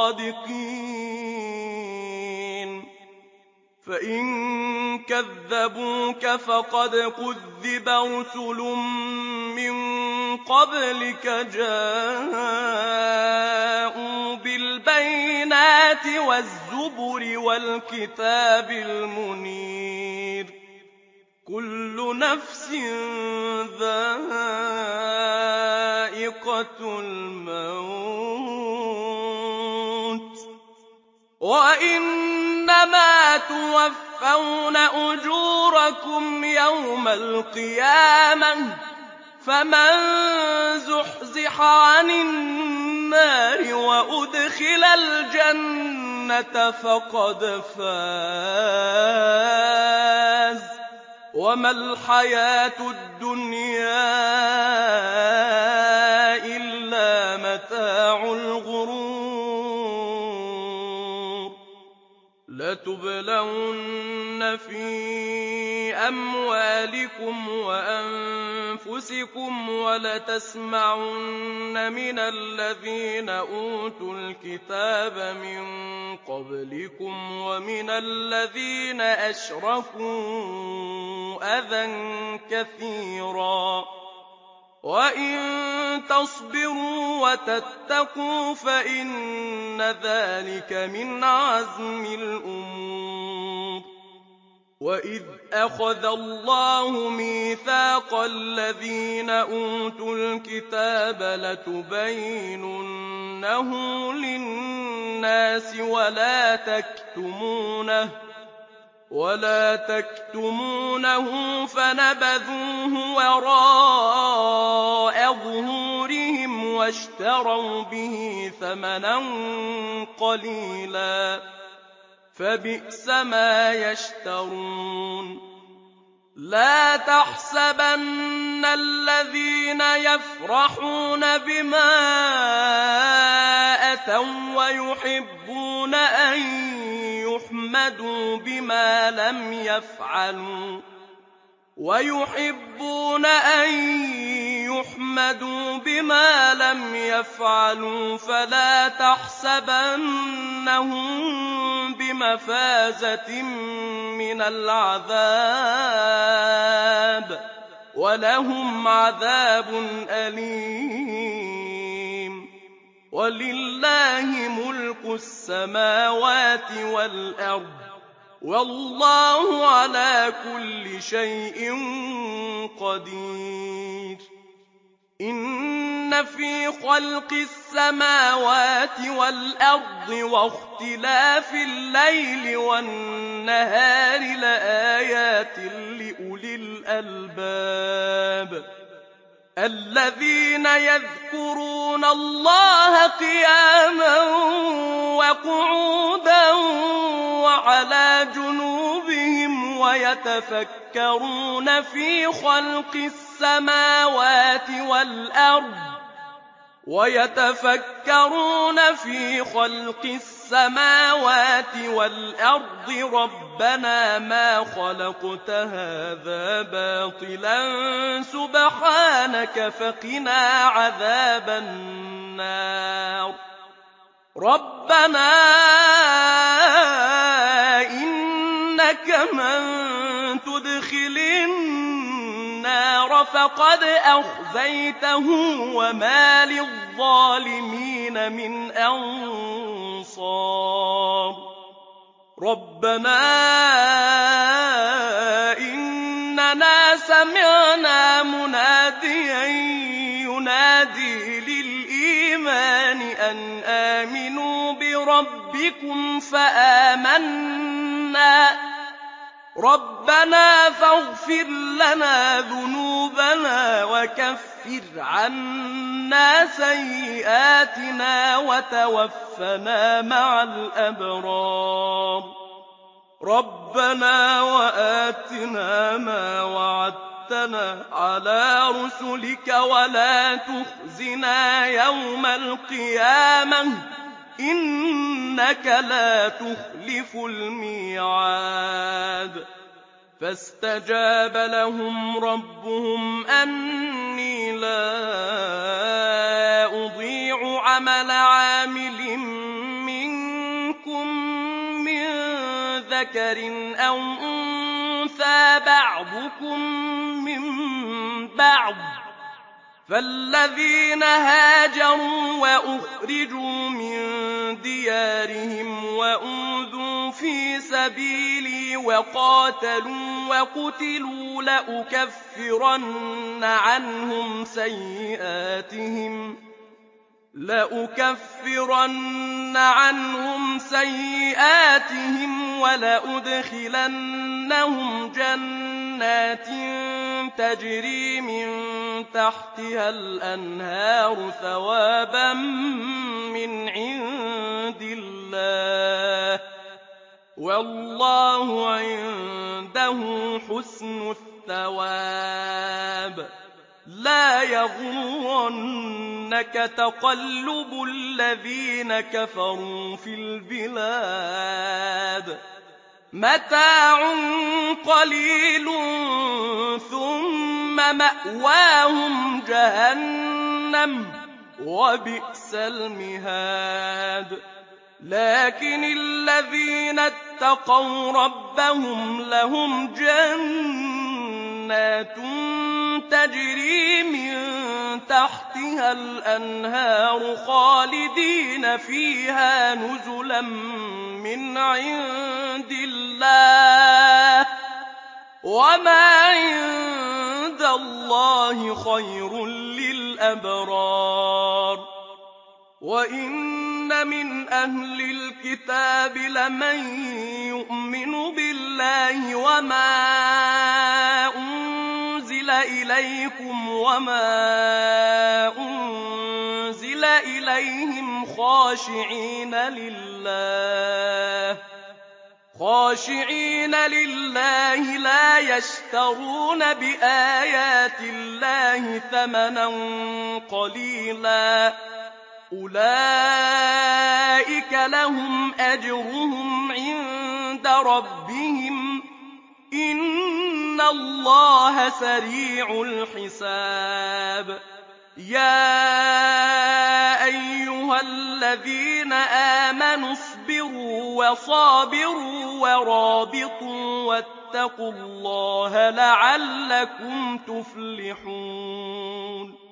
صادقين فإن كذبوك فقد كذب رسل من قبلك جاءوا بالبينات والزبر والكتاب المنير كل نفس ذائقة الموت وإنما توفون أجوركم يوم القيامة فمن زحزح عن النار وأدخل الجنة فقد فاز وما الحياة الدنيا إلا متاع الغرور. لتبلون في أموالكم وأنفسكم ولتسمعن من الذين أوتوا الكتاب من قبلكم ومن الذين أشركوا أذى كثيرا وإن تصبروا وتتقوا فإن ذلك من عزم الأمور. وإذ أخذ الله ميثاق الذين أوتوا الكتاب لتبيننه للناس ولا تكتمونه ولا تكتمونه فنبذوه وراء ظهورهم واشتروا به ثمنا قليلا فبئس ما يشترون. لا تحسبن الذين يفرحون بما أتوا ويحبون أن يحمدوا بما لم يفعلوا ويحبون أن يحمدوا بما لم يفعلوا فلا تحسبنهم بمفازة من العذاب ولهم عذاب أليم. ولله ملك السماوات والأرض والله على كل شيء قدير. إن في خلق السماوات والأرض واختلاف الليل والنهار لآيات لأولي الألباب الذين يذكرون الله قياما وقعودا وعلى جنوبهم ويتفكرون في خلق السماوات والأرض ويتفكرون في خلق السماوات والأرض ربنا ما خلقت هذا باطلا سبحانك فقنا عذاب النار ربنا إنك من تدخل النار فقد أخزيته وما للظالمين من أنصار ربنا إننا سمعنا مناديا ينادي للإيمان أن آمنوا بربكم فآمنا ربنا فاغفر لنا ذنوبنا وكفر عنا سيئاتنا وتوفنا مع الأبرار ربنا وآتنا ما وعدتنا على رسلك ولا تخزنا يوم القيامة إنك لا تخلف الميعاد فاستجاب لهم ربهم أني لا أضيع عمل عامل منكم من ذكر أو أنثى بعضكم من بعض فالذين هاجروا وأخرجوا من ديارهم وأوذوا في سبيلي وقاتلوا وقتلوا لأكفرن عنهم سيئاتهم لأكفرن عنهم سيئاتهم ولأدخلنهم جنات تجري من تحتها الأنهار ثوابا من عند الله والله عنده حسن الثواب لا يغرنك تقلب الذين كفروا في البلاد متاع قليل ثم مأواهم جهنم وبئس المهاد لكن الذين اتقوا ربهم لهم جنات تجري من تحتها الأنهار خالدين فيها نزلا من عند الله وما عند الله خير للأبرار وإن من أهل الكتاب لمن يؤمن بالله وما أنزل إليكم وما أنزل إليهم خاشعين لله خاشعين لله لا يشترون بآيات الله ثمنا قليلا أولئك لهم أجرهم عند ربهم إن الله سريع الحساب يا أيها الذين آمنوا اصبروا وصابروا ورابطوا واتقوا الله لعلكم تفلحون